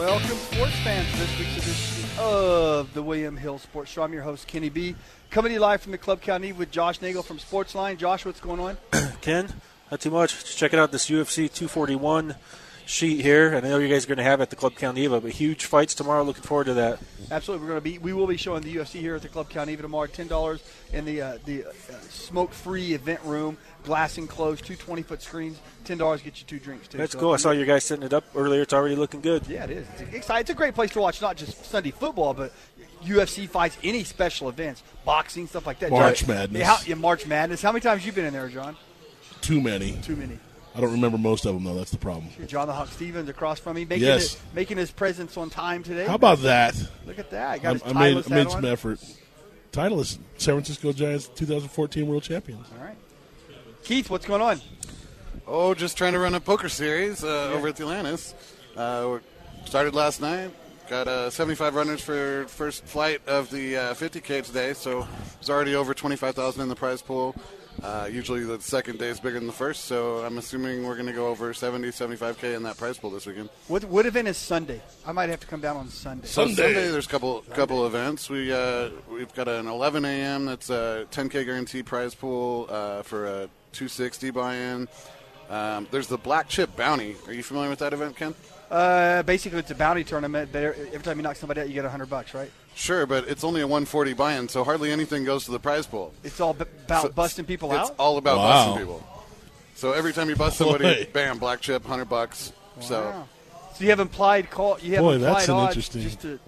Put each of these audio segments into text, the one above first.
Welcome, sports fans, to this week's edition of the William Hill Sports Show. I'm your host, Kenny B. Coming to you live from the Club County with Josh Nagel from Sportsline. Josh, what's going on? Ken, not too much. Just checking out this UFC 241 sheet here. I know you guys are going to have at the Club County Eva, but huge fights tomorrow. Looking forward to that. Absolutely, we will be showing the UFC here at the Club County Eva tomorrow. $10 in the smoke-free event room, glass enclosed, 2 20-foot screens. $10 get you 2 drinks too. That's cool. I saw your guys setting it up earlier. It's already looking good. Yeah, it is. It's a great place to watch not just Sunday football, but UFC fights, any special events, boxing, stuff like that. March Madness. March Madness. How many times have you been in there, John? Too many. I don't remember most of them, though. That's the problem. John the Hawk Stevens across from me, making his presence on time today. How about that? Look at that. Got his I made some effort. Titleist, San Francisco Giants 2014 World Champions. All right. Keith, what's going on? Oh, just trying to run a poker series over at the Atlantis. Started last night. Got 75 runners for first flight of the 50K today, so it's already over 25,000 in the prize pool. Usually the second day is bigger than the first, so I'm assuming we're going to go over 70, 75K in that prize pool this weekend. What event is Sunday? I might have to come down on Sunday. Sunday there's a couple events. We've got an 11 a.m. that's a 10K guarantee prize pool for a 260 buy-in. There's the Black Chip Bounty. Are you familiar with that event, Ken? Basically, it's a bounty tournament. Every time you knock somebody out, you get $100, right? Sure, but it's only a 140 buy-in, so hardly anything goes to the prize pool. It's all about busting people out? It's all about busting people. So every time you bust somebody, bam, black chip, $100. Wow. So you have implied that's an odds interesting.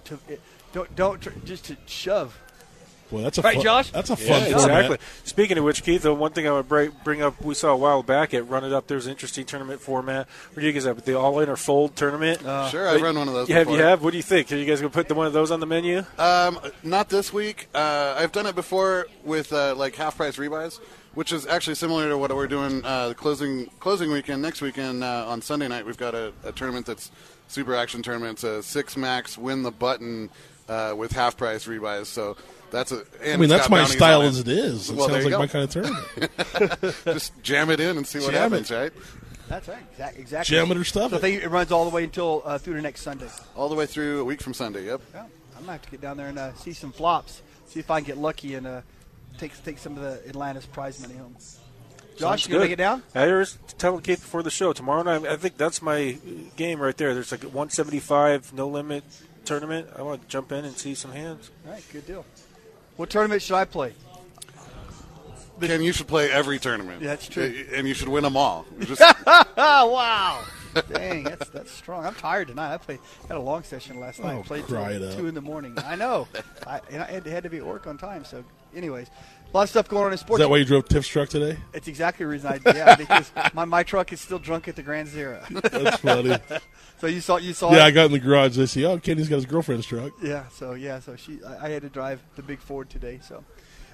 Just to shove. Boy, that's a right, fun, Josh? That's a fun exactly. format. Speaking of which, Keith, one thing I would bring up, we saw a while back at Run It Up, there's an interesting tournament format. Where you guys have the all-in or fold tournament. Sure, I've run one of those before. You have? What do you think? Are you guys going to put one of those on the menu? Not this week. I've done it before with like half-price rebuys, which is actually similar to what we're doing the closing weekend. Next weekend on Sunday night, we've got a tournament that's super action tournament. It's a 6 max win the button with half-price rebuys. So that's that's my style as it is. It sounds like my kind of tournament. Just jam it in and see what happens, right? That's right. Exactly. Jam it or stuff it. It runs all the way until through the next Sunday. All the way through a week from Sunday, yep. Yeah. I'm going to have to get down there and see some flops, see if I can get lucky and take some of the Atlantis prize money home. Josh, you going to make it down? I was telling Keith before the show, tomorrow night, I think that's my game right there. There's like a 175 no-limit tournament. I want to jump in and see some hands. All right, good deal. What tournament should I play? Ken, you should play every tournament. Yeah, that's true. And you should win them all. Wow. Dang, that's strong. I'm tired tonight. Had a long session last night. Played till 2 in the morning. I know. I had to be at work on time. So, anyways, a lot of stuff going on in sports. Is that why you drove Tiff's truck today? It's exactly the reason because my truck is still drunk at the Grand Zero. That's funny. So you saw. Yeah, I got in the garage. I see. Oh, Kenny's got his girlfriend's truck. Yeah. So I had to drive the big Ford today. So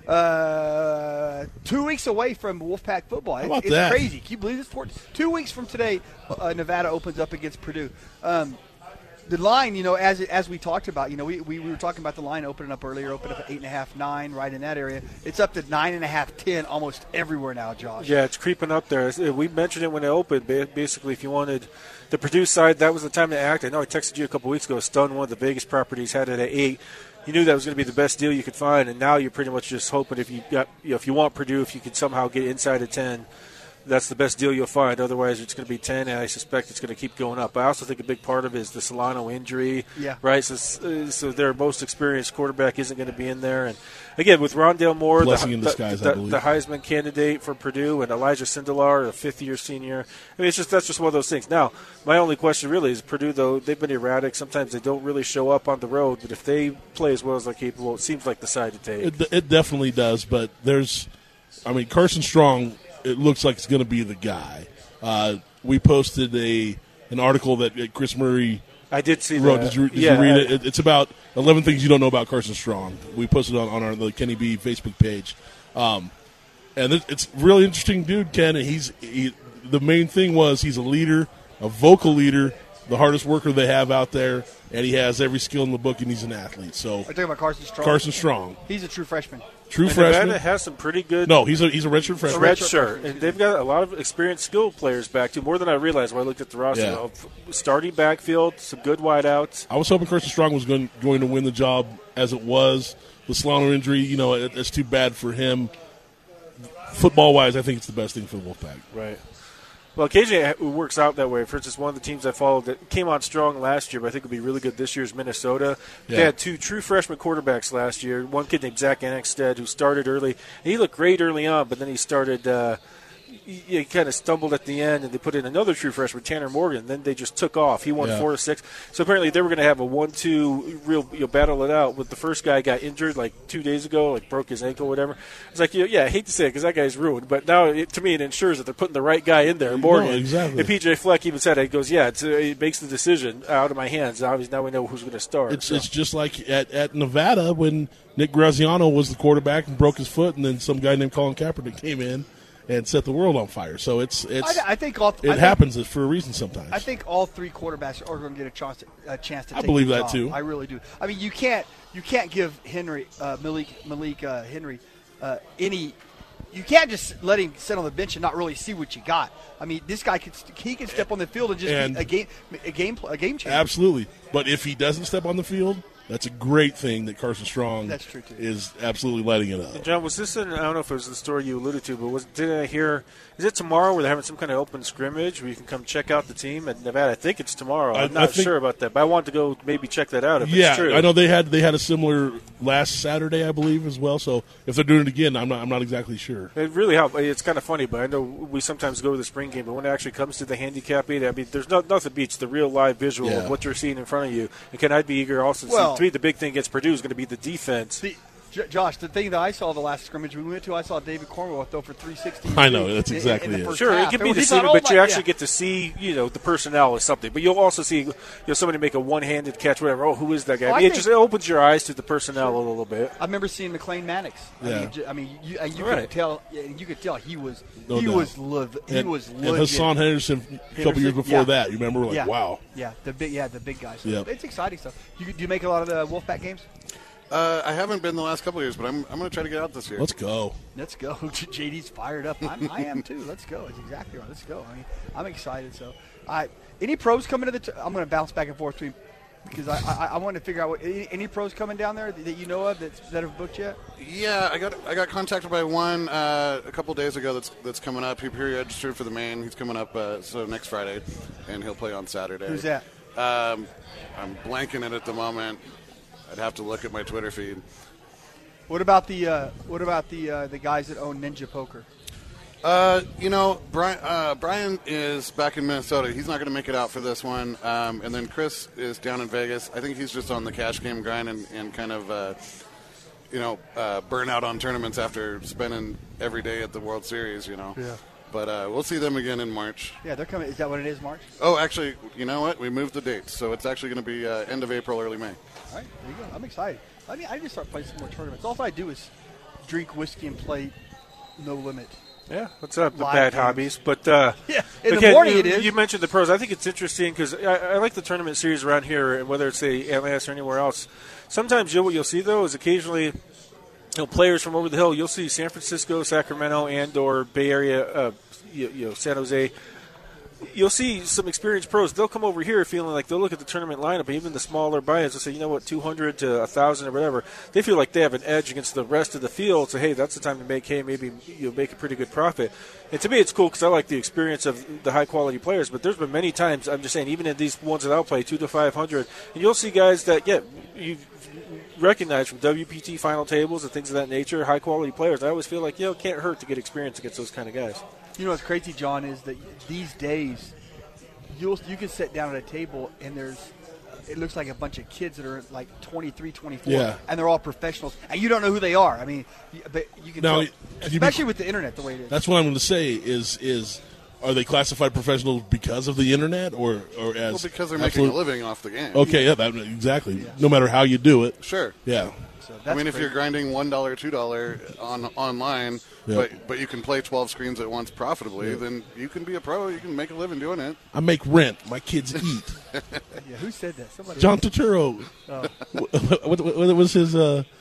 2 weeks away from Wolfpack football. How about it's that? Crazy. Can you believe this? 2 weeks from today, Nevada opens up against Purdue. The line, as we talked about, we were talking about the line opening up earlier, opened up at 8.5, 9, right in that area. It's up to 9.5, 10, almost everywhere now, Josh. Yeah, it's creeping up there. We mentioned it when it opened. Basically, if you wanted the Purdue side, that was the time to act. I know I texted you a couple weeks ago. Stun, one of the Vegas properties, had it at 8. You knew that was going to be the best deal you could find, and now you're pretty much just hoping if you want Purdue, if you could somehow get inside of 10. That's the best deal you'll find. Otherwise, it's going to be 10, and I suspect it's going to keep going up. I also think a big part of it is the Solano injury, right? So their most experienced quarterback isn't going to be in there. And, again, with Rondale Moore, the Heisman candidate for Purdue, and Elijah Sindelar, a fifth-year senior. I mean, that's just one of those things. Now, my only question really is Purdue, though, they've been erratic. Sometimes they don't really show up on the road. But if they play as well as they're capable, it seems like the side to take. It definitely does. But Carson Strong – it looks like it's going to be the guy. We posted an article that Chris Murray I did see wrote. that. Did you read it? It's about 11 things you don't know about Carson Strong. We posted it on the Kenny B Facebook page. And it's really interesting dude, Ken. And the main thing was he's a leader, a vocal leader, the hardest worker they have out there, and he has every skill in the book, and he's an athlete. So Are you talking about Carson Strong? Carson Strong, He's a true freshman. true And freshman. Nevada has some pretty good No, he's a redshirt freshman. red shirt, and they've got a lot of experienced, skilled players back too. More than I realized when I looked at the roster. Yeah. Starting backfield, some good wideouts. I was hoping Carson Strong was going to win the job as it was. The Slaughter injury, it's too bad for him. Football-wise, I think it's the best thing for the Wolfpack. Right. Well, occasionally it works out that way. For instance, one of the teams I followed that came on strong last year, but I think will be really good this year is Minnesota. Yeah. They had 2 true freshman quarterbacks last year. One kid named Zach Annexstead who started early. And he looked great early on, but then he started he kind of stumbled at the end, and they put in another true freshman, Tanner Morgan. Then they just took off. He won 4-6. So apparently they were going to have a 1-2 real battle it out. But the first guy got injured like 2 days ago, like broke his ankle, whatever. It's like, I hate to say it because that guy's ruined. But now, to me, it ensures that they're putting the right guy in there, Morgan. No, exactly. And P.J. Fleck even said it. He goes, it makes the decision out of my hands. Now we know who's going to start. It's just like at Nevada when Nick Graziano was the quarterback and broke his foot, and then some guy named Colin Kaepernick came in and set the world on fire. So I think it happens for a reason sometimes. I think all 3 quarterbacks are going to get a chance to. I take believe the that job. too. I really do. I mean, you can't give Henry Malik Henry any. You can't just let him sit on the bench and not really see what you got. I mean, this guy can step on the field and just be a game changer. Absolutely, but if he doesn't step on the field, that's a great thing that Carson Strong is absolutely lighting it up. John, was this I don't know if it was the story you alluded to, but did I hear, is it tomorrow where they're having some kind of open scrimmage where you can come check out the team at Nevada? I think it's tomorrow. I'm not sure about that, but I wanted to go maybe check that out if it's true. I know they had a similar last Saturday, I believe, as well. So if they're doing it again, I'm not exactly sure. It really helped. It's kind of funny, but I know we sometimes go to the spring game, but when it actually comes to the handicapping, I mean, there's nothing beats the real live visual of what you're seeing in front of you. And I'd be eager also to see, to me, the big thing against Purdue is going to be the defense. Josh, the thing that I saw the last scrimmage we went to, I saw David Cornwell throw for 360. I know, that's exactly it. Sure, it can be deceiving, but you actually get to see, the personnel is something. But you'll also see, somebody make a one-handed catch, whatever. Oh, who is that guy? It opens your eyes to the personnel a little bit. I remember seeing McLean Mannix. Yeah. You could tell. You could tell he was. No he doubt. was legit. And Hassan Henderson a couple years before that. You remember? Wow. Yeah, the big guys. So yep. It's exciting stuff. Do you make a lot of the Wolfpack games? I haven't been the last couple of years, but I'm going to try to get out this year. Let's go. JD's fired up. I am too. Let's go. It's exactly right. Let's go. I mean, I'm excited. So, any pros coming to I'm going to bounce back and forth between because I want to figure out any pros coming down there that you know of that have booked yet. Yeah, I got contacted by one a couple days ago. That's coming up. He pre-registered for the main. He's coming up so next Friday, and he'll play on Saturday. Who's that? I'm blanking it at the moment. I'd have to look at my Twitter feed. What about the guys that own Ninja Poker? Brian is back in Minnesota. He's not going to make it out for this one. And then Chris is down in Vegas. I think he's just on the cash game grind and kind of, burn out on tournaments after spending every day at the World Series, Yeah. But we'll see them again in March. Yeah, they're coming. Is that what it is, March? Oh, actually, you know what? We moved the dates. So it's actually going to be end of April, early May. All right, there you go. I'm excited. I need to start playing some more tournaments. All I do is drink whiskey and play No Limit. Yeah, what's up? The Live bad games. hobbies. But in the morning you, it is. You mentioned the pros. I think it's interesting because I like the tournament series around here, and whether it's the MLS or anywhere else. Sometimes what you'll see, though, is occasionally players from over the hill. You'll see San Francisco, Sacramento, and/or Bay Area, San Jose. You'll see some experienced pros. They'll come over here feeling like they'll look at the tournament lineup, and even the smaller buy-ins will say, 200 to 1,000 or whatever. They feel like they have an edge against the rest of the field. So, hey, that's the time to maybe you'll make a pretty good profit. And to me, it's cool because I like the experience of the high-quality players. But there's been many times, I'm just saying, even in these ones that I'll play, 2 to 500, and you'll see guys that, you recognize from WPT final tables and things of that nature, high-quality players. I always feel like, it can't hurt to get experience against those kind of guys. You know what's crazy, John, is that these days you can sit down at a table and it looks like a bunch of kids that are like 23, 24, and they're all professionals, and you don't know who they are. I mean, but you can tell, especially with the internet the way it is. That's what I'm going to say is are they classified professionals because of the internet or as? Well, because they're making a living off the game. Okay, exactly. Yeah. No matter how you do it. Sure. Yeah. So if you're grinding $1, $2 online, but you can play 12 screens at once profitably, then you can be a pro. You can make a living doing it. I make rent. My kids eat. Yeah, who said that? Somebody. John Turturro. Oh. What was his?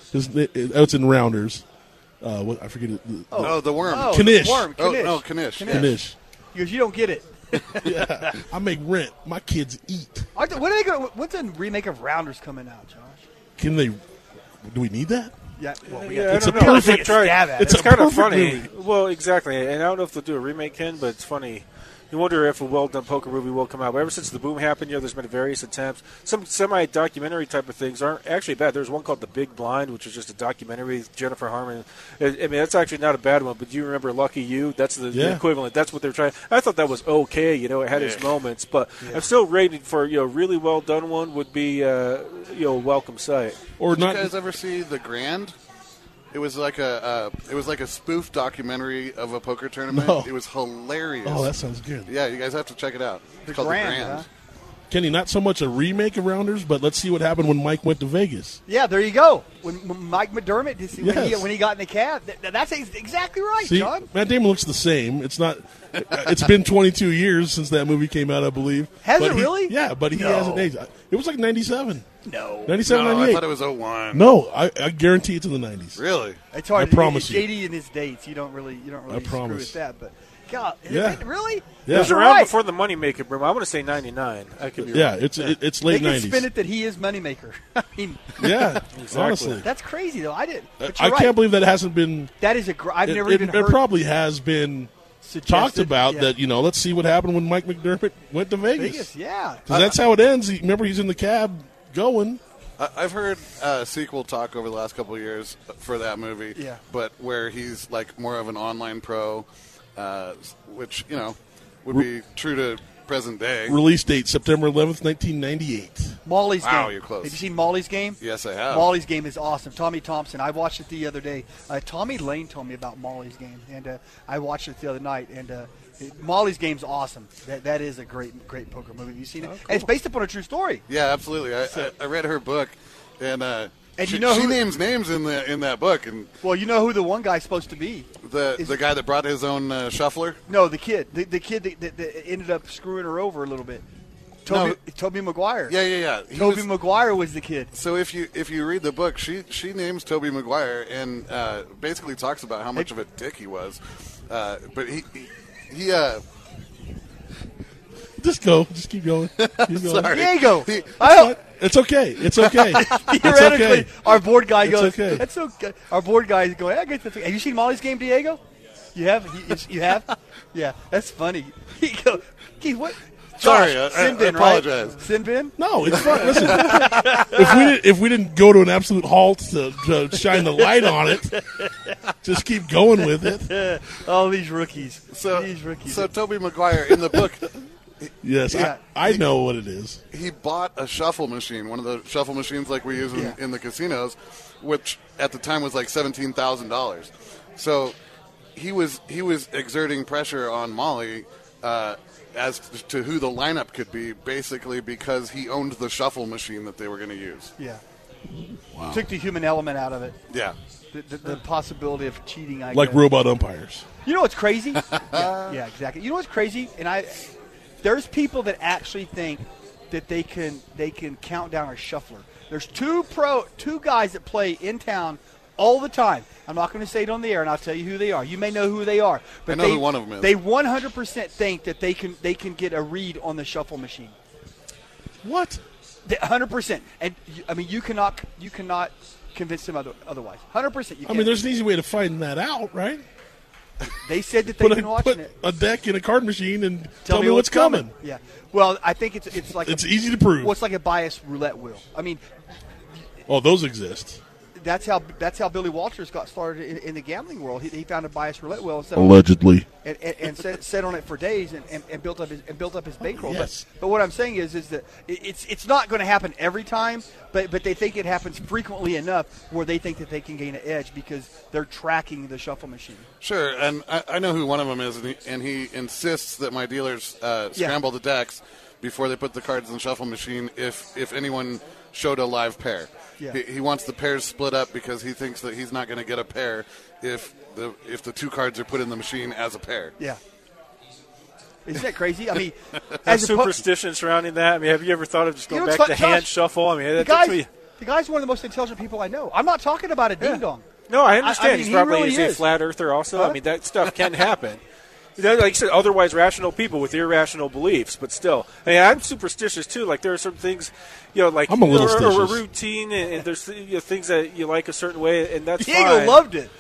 It's in Rounders. I forget it. The worm. Oh, Knish. The worm. Knish. Oh, Knish. Knish. He goes, you don't get it. Yeah, I make rent. My kids eat. When are they going? What's a remake of Rounders coming out, Josh? Can they? Do we need that? Yeah, well, it's a perfect. It's kind of funny. Movie. Well, exactly, and I don't know if they'll do a remake, Ken, but it's funny. You wonder if a well-done poker movie will come out. But ever since the boom happened, there's been various attempts. Some semi-documentary type of things aren't actually bad. There's one called The Big Blind, which is just a documentary with Jennifer Harmon. I mean, that's actually not a bad one, but do you remember Lucky You? That's the equivalent. That's what they're trying. I thought that was okay. It had its moments. But I'm still rating for, really well-done one would be, a welcome sight. Or Did you guys ever see The Grand? It was like a spoof documentary of a poker tournament. No. It was hilarious. Oh, that sounds good. Yeah, you guys have to check it out. It's called Grand, The Grand. huh? Kenny, not so much a remake of Rounders, but let's see what happened when Mike went to Vegas. Yeah, there you go. When Mike McDermott, when he got in the cab, that's exactly right, see, John. Matt Damon looks the same. It's not. It's been 22 years since that movie came out, I believe. Has it really? Yeah, but he hasn't aged. It was like 97. No. 97, No, 98. I thought it was 01. No, I guarantee it's in the 90s. Really? It's hard. I promise you. JD and his dates, you don't really screw promise. with that. But God, Yeah. really? Yeah. It was You're around right. before the Moneymaker boom. I want to say 99. I could be Yeah, wrong. it's They late can 90s. spin it that he is moneymaker. I mean, Yeah, Exactly. honestly. that's crazy though. I didn't. But I you're right. can't believe that hasn't been. That is I've never It even heard. probably has been suggested. talked about Yeah. that. Let's see what happened when Mike McDermott went to Vegas. Vegas, yeah. Because that's how it ends. Remember, he's in the cab going. I've heard sequel talk over the last couple of years for that movie. Yeah. But where he's like more of an online pro, which would be true to present day. Release date September 11th, 1998. Molly's Wow, game. you're close. Have you seen Molly's game? Yes, I have. Molly's game is awesome. Tommy Thompson. I watched it the other day. Tommy Lane told me about Molly's game, and I watched it the other night. And Molly's game's awesome. That is a great poker movie. Have you seen it? Oh, cool. And it's based upon a true story. Yeah, absolutely. I read her book, and And she, you know she who- names names in that book, and Well, you know who the one guy's supposed to be? the guy that brought his own shuffler. No, the kid. The kid that ended up screwing her over a little bit. Toby Maguire. Yeah. Toby Maguire was the kid. So if you read the book, she names Toby Maguire and basically talks about how much of a dick he was, but he Just go. Just keep going. Keep going. Sorry. Diego. It's okay. It's okay. Theoretically, okay. our board guy It's goes, okay. "That's okay." Our board guy is going, "I guess that's okay." Have you seen Molly's game, Diego? You have? You have? Yeah, that's funny. He goes, "Keith, what?" Sorry, Josh, I sin bin, apologize. Right? Sin bin? No, it's fine. Listen, if we didn't go to an absolute halt to shine the light on it, just keep going with it. Oh, these rookies. So these rookies. So Toby Maguire in the book, Yes, Yeah. I know what it is. he bought a shuffle machine, one of the shuffle machines like we use in the casinos, which at the time was like $17,000. So he was exerting pressure on Molly as to who the lineup could be, basically because he owned the shuffle machine that they were going to use. Yeah. Wow. Took the human element out of it. Yeah. The possibility of cheating, I Like guess. robot umpires. You know what's crazy? yeah, exactly. You know what's crazy? And there's people that actually think that they can count down a shuffler. There's two guys that play in town all the time. I'm not going to say it on the air, and I'll tell you who they are. You may know who they are, but I know who one of them is. They 100% think that they can get a read on the shuffle machine. What? 100%. And I mean, you cannot convince them otherwise. 100%. You I can. mean, there's an easy way to find that out, right? They said that they've been Put watching it. a deck in a card machine and Tell me what's coming. Yeah. Well, I think it's like It's easy to prove. Well, it's like a biased roulette wheel. I mean, Oh, those exist. that's how Billy Walters got started in the gambling world. He found a biased roulette wheel Allegedly. and sat on it for days and built up his bankroll. Yes. But what I'm saying is that it's not going to happen every time, but they think it happens frequently enough where they think that they can gain an edge because they're tracking the shuffle machine. Sure, and I know who one of them is, and he insists that my dealers scramble the decks before they put the cards in the shuffle machine if anyone showed a live pair. Yeah. He wants the pairs split up because he thinks that he's not going to get a pair if the 2 cards are put in the machine as a pair. Yeah. Isn't that crazy? I mean, as superstition surrounding that. I mean, have you ever thought of just going back to hand shuffle? I mean, the guy's one of the most intelligent people I know. I'm not talking about a ding dong. No, I understand. I mean, he's probably really a flat earther also. Huh? I mean, that stuff can happen. Like you said, otherwise rational people with irrational beliefs, but still. I mean, I'm superstitious too. Like there are some things, like I'm a little or a routine, and there's things that you like a certain way, and that's Diego fine. loved it.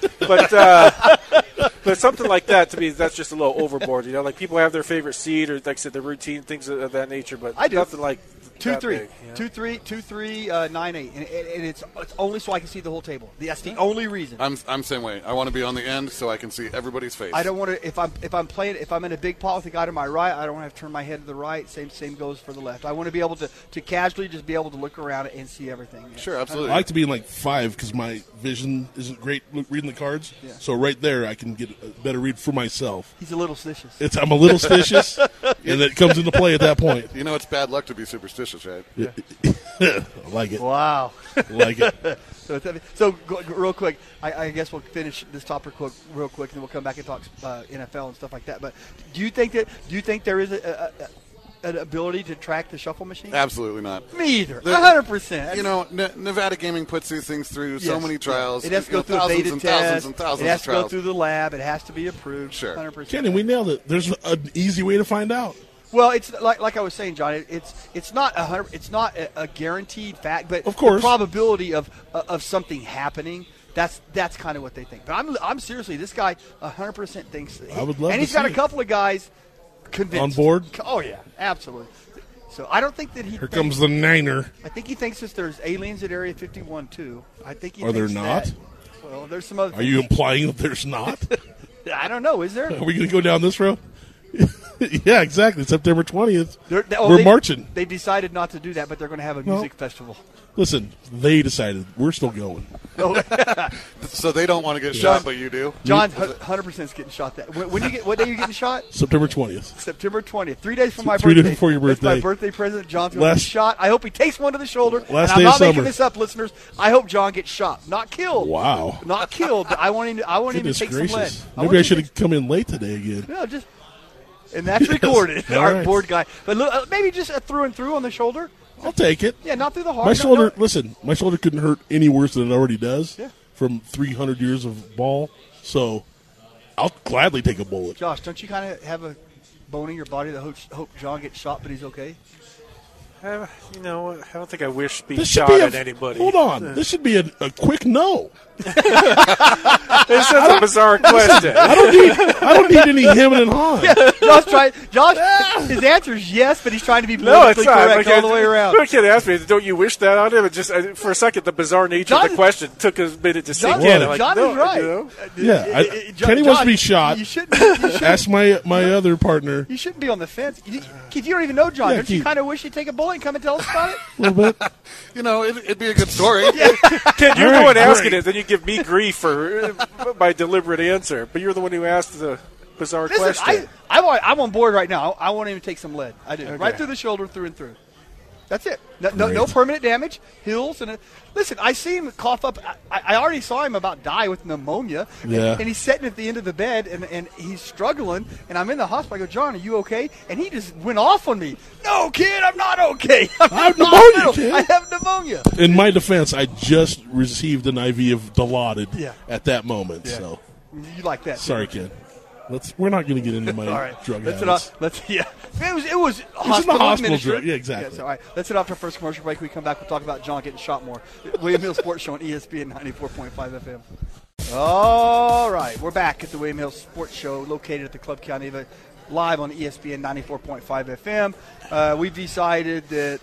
But something like that, to me, that's just a little overboard. Like people have their favorite seed or, like I said, the routine, things of that nature, but I do. nothing like 2-3, 2-3, 2-3, 9-8, and it's only so I can see the whole table. That's the only reason. I'm same way. I want to be on the end so I can see everybody's face. I don't want to. If I'm in a big pot with a guy to my right, I don't want to have to turn my head to the right. Same goes for the left. I want to be able to casually just be able to look around and see everything. Yeah. Sure, absolutely. I like to be in like 5 because my vision isn't great reading the cards. Yeah. So right there, I can get a better read for myself. He's a little stitious. I'm a little stitious, and it comes into play at that point. It's bad luck to be superstitious, right? Yeah. I like it. Wow. I like it. So real quick, I guess we'll finish this topic real quick, and then we'll come back and talk NFL and stuff like that. But do you think there is an ability to track the shuffle machine? Absolutely not. Me either. 100%. Nevada Gaming puts these things through so many trials. It has to go through thousands a beta and test. thousands and thousands it has of to trials. go through the lab. It has to be approved. Sure. 100%. Kenny, we nailed it. There's an easy way to find out. Well, it's like I was saying, John. It's not a guaranteed fact, but of course, the probability of something happening. That's kind of what they think. But I'm seriously, this guy 100% thinks. I would love, and he's got a couple of guys convinced on board. Oh yeah, absolutely. So I don't think that he. Here comes the Niner. I think he thinks that there's aliens at Area 51 too. I think he. Are there thinks not? That. Well, there's some other. Are you implying that there's not? I don't know. Is there? Are we going to go down this road? Yeah, exactly. September 20th. We're marching. They decided not to do that, but they're going to have a music festival. Listen, they decided. We're still going. So they don't want to get shot, but you do? John 100% is getting shot. What day are you getting shot? September 20th. September 20th. 3 days from my birthday. 3 days before your birthday. That's my birthday present. John's going to get shot. I hope he takes one to the shoulder. Last and day I'm not of summer. making this up, listeners. I hope John gets shot. Not killed. Wow. Not killed. But I want him to take some lead. Maybe I should have come in late today again. No, just... And that's recorded. Our right. board guy. But look, maybe just a through and through on the shoulder. I'll take it. Yeah, not through the heart. My shoulder, listen, my shoulder couldn't hurt any worse than it already does from 300 years of ball. So I'll gladly take a bullet. Josh, don't you kind of have a bone in your body that hope John gets shot, but he's okay? I don't think I wish to be shot at anybody. Hold on. This should be a quick no. This is a bizarre question. I don't need any him and hawing. Yeah, Josh, his answer is yes, but he's trying to be politically correct all the way around. My kid asked me, don't you wish that on him? And just for a second, the bizarre nature of the question took a minute to sink in. John is right. Yeah, Kenny wants to be shot. You shouldn't. Ask my other partner. You shouldn't be on the fence. If you don't even know John, don't you kind of wish you'd take a bullet and come and tell us about it? A little bit. It'd be a good story. Ken, you're the one asking it, then you give me grief for my deliberate answer. But you're the one who asked the bizarre question. I'm on board right now. I want him to take some lead. I do. Okay. Right through the shoulder, through and through. That's it. No permanent damage. Hills. Listen, I see him cough up. I already saw him about die with pneumonia. Yeah. And he's sitting at the end of the bed, and he's struggling. And I'm in the hospital. I go, John, are you okay? And he just went off on me. No, kid, I'm not okay. I have pneumonia, kid. I have pneumonia. In my defense, I just received an IV of Dilaudid at that moment. Yeah. So you like that? Sorry, kid. We're not going to get into my drug habits. It was hospital drug. Yeah, exactly. All right. Let's head off to our first commercial break. When we come back, we'll talk about John getting shot more. William Hill Sports Show on ESPN 94.5 FM. All right. We're back at the William Hill Sports Show located at the Club Caoniva, live on ESPN 94.5 FM. We've decided that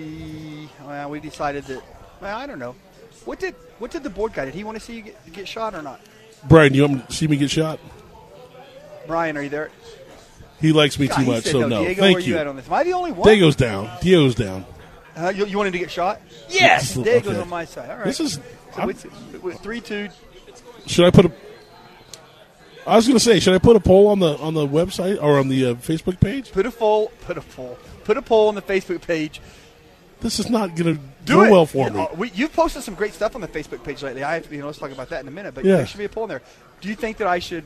I don't know. What did the board guy, did he want to see you get shot or not? Brian, you want to see me get shot? Brian, are you there? He likes me too much, so no. Diego, thank where you. At on this? Am I the only one? Diego's down. You want him to get shot? Yes. Diego's on my side. All right. This is 3-2. Should I put a? I was going to say, should I put a poll on the website or on the Facebook page? Put a poll on the Facebook page. This is not going to do well for me. You've posted some great stuff on the Facebook page lately. Let's talk about that in a minute. But there should be a poll in there. Do you think that I should?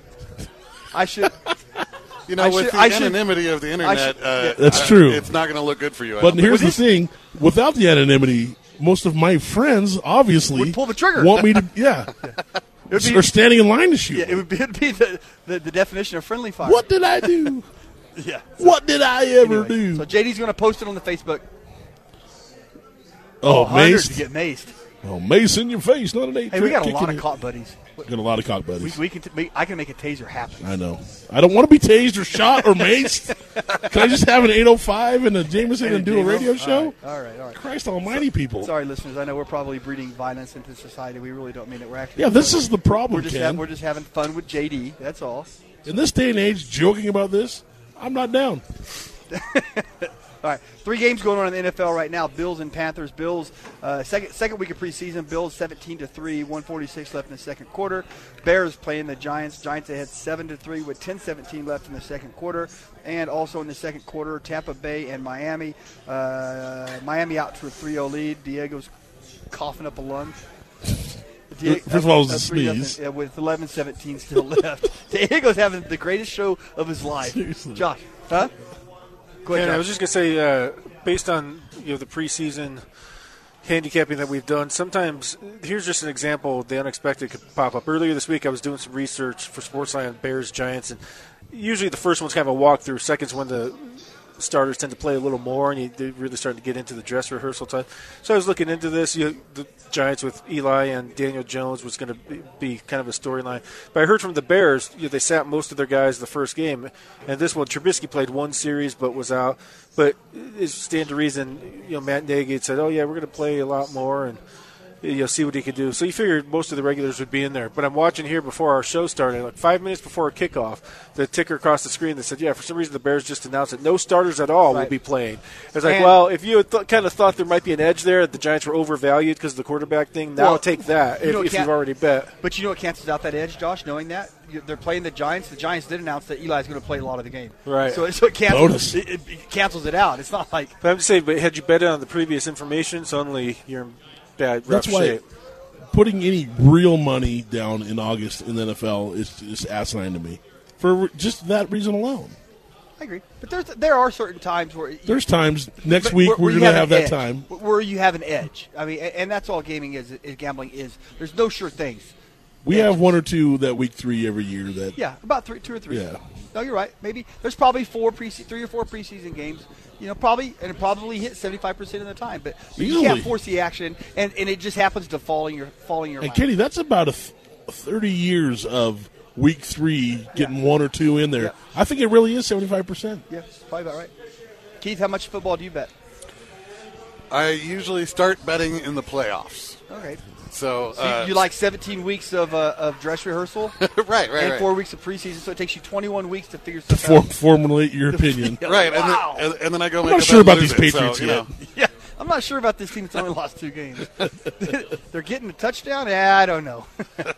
With the anonymity of the internet, that's true. It's not going to look good for you. But here's the thing: without the anonymity, most of my friends obviously would pull the trigger. Want me to, or standing in line to shoot. Yeah, it would be the definition of friendly fire. What did I do? Yeah. What did I ever do? So JD's going to post it on the Facebook. Mace. To get maced. Oh, mace in your face, not an 8-track. Hey, we got a lot of cop buddies. Got a lot of cock buddies. I can make a taser happen. I know. I don't want to be tased or shot or maced. Can I just have an 805 and a Jameson and do a radio show? All right. Christ almighty, people. Sorry, listeners. I know we're probably breeding violence into society. We really don't mean it. We're actually. Yeah, this is the problem, we're just having fun with JD. That's all. In this day and age, joking about this, I'm not down. All right, 3 games going on in the NFL right now. Bills and Panthers. Bills, second week of preseason. Bills 17-3, 146 left in the second quarter. Bears playing the Giants. Giants ahead 7-3 with 10:17 left in the second quarter. And also in the second quarter, Tampa Bay and Miami. Miami out to a 3-0 lead. Diego's coughing up a lung. First of all, it was a sneeze. With 11:17 still left. Diego's having the greatest show of his life. Seriously. Josh, huh? Yeah, I was just going to say, based on the preseason handicapping that we've done, sometimes here's just an example. The unexpected could pop up. Earlier this week, I was doing some research for Sportsline Bears Giants, and usually the first one's kind of a walkthrough. Second's when the starters tend to play a little more, and they're really starting to get into the dress rehearsal time. So I was looking into this. The Giants with Eli and Daniel Jones was going to be kind of a storyline. But I heard from the Bears, they sat most of their guys the first game. And this one, Trubisky played one series but was out. But it stands to reason, Matt Nagy had said, we're going to play a lot more and see what he could do. So you figured most of the regulars would be in there. But I'm watching here before our show started, like 5 minutes before kickoff, the ticker across the screen that said, for some reason the Bears just announced that no starters at all will be playing. It's like, if you had kind of thought there might be an edge there, the Giants were overvalued because of the quarterback thing, now take that if you've already bet. But you know what cancels out that edge, Josh, knowing that? They're playing the Giants. The Giants did announce that Eli's going to play a lot of the game. Right. So it cancels it out. It's not like – But I'm just saying, but had you bet on the previous information, suddenly you're in rough That's shape. Why putting any real money down in August in the NFL is asinine to me for just that reason alone. I agree. But there are certain times where – There's times next week we're going to have that time. Where you have an edge. I mean, and that's all gaming is gambling is. There's no sure things. We have one or two that week 3 every year. About 2 or 3. Yeah. No, you're right. Maybe there's probably 3 or 4 preseason games. Probably hit 75% of the time. But you can't force the action, and it just happens to fall in your And Kenny, that's about 30 years of week 3 getting 1 or 2 in there. Yeah. I think it really is 75%. Yeah, probably about right. Keith, how much football do you bet? I usually start betting in the playoffs. Okay. So you like 17 weeks of dress rehearsal, right, and 4 weeks of preseason. So it takes you 21 weeks to figure stuff out. Formulate your opinion, right? Wow. And then I go. I'm not sure about these Patriots yet. Yeah, I'm not sure about this team that's only lost 2 games. They're getting a touchdown. I don't know.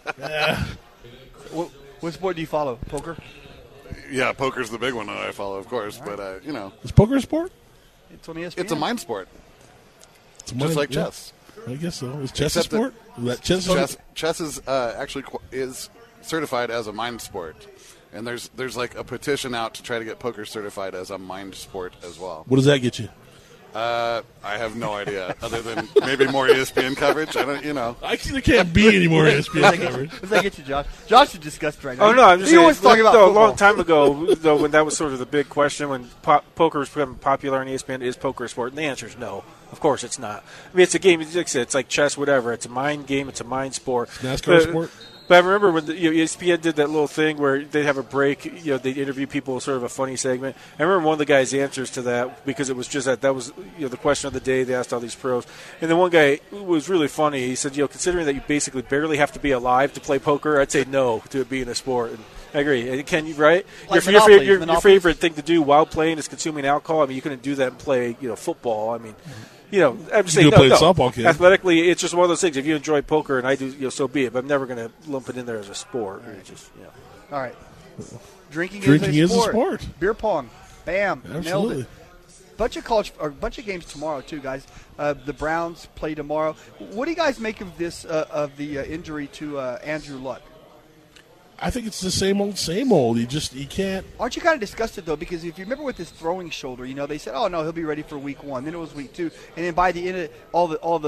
What sport do you follow? Poker. Yeah, poker's the big one that I follow, of course. Right. But is poker a sport? It's on ESPN. It's a mind sport. Just like chess. I guess so. Is chess a sport? Chess is actually is certified as a mind sport, and there's like a petition out to try to get poker certified as a mind sport as well. What does that get you? I have no idea, other than maybe more ESPN coverage. I don't, There can't be any more ESPN coverage. What does that get you, Josh? Josh is disgusted right now. Oh no, I'm just saying. Always talking about a long time ago, though, when that was sort of the big question when poker was becoming popular on ESPN, is poker a sport? And the answer is no. Of course, it's not. I mean, it's a game. It's like chess, whatever. It's a mind game. It's a mind sport. NASCAR sport. But I remember when ESPN did that little thing where they'd have a break, they'd interview people, sort of a funny segment. I remember one of the guys' answers to that, because it was just that was the question of the day. They asked all these pros. And then one guy was really funny. He said, considering that you basically barely have to be alive to play poker, I'd say no to it being a sport. And I agree. Ken, you right? Like your favorite thing to do while playing is consuming alcohol. I mean, you couldn't do that and play, football. I mean, I'm just saying, play softball, kid. Athletically, it's just one of those things. If you enjoy poker and I do, so be it. But I'm never going to lump it in there as a sport. All right. All right. Drinking is a sport. Beer pong. Bam. Absolutely. Nailed it. Bunch of games tomorrow too, guys. The Browns play tomorrow. What do you guys make of this of the injury to Andrew Luck? I think it's the same old. He can't. Aren't you kind of disgusted though? Because if you remember with his throwing shoulder, they said, "Oh no, he'll be ready for week 1." Then it was week 2, and then by the end of all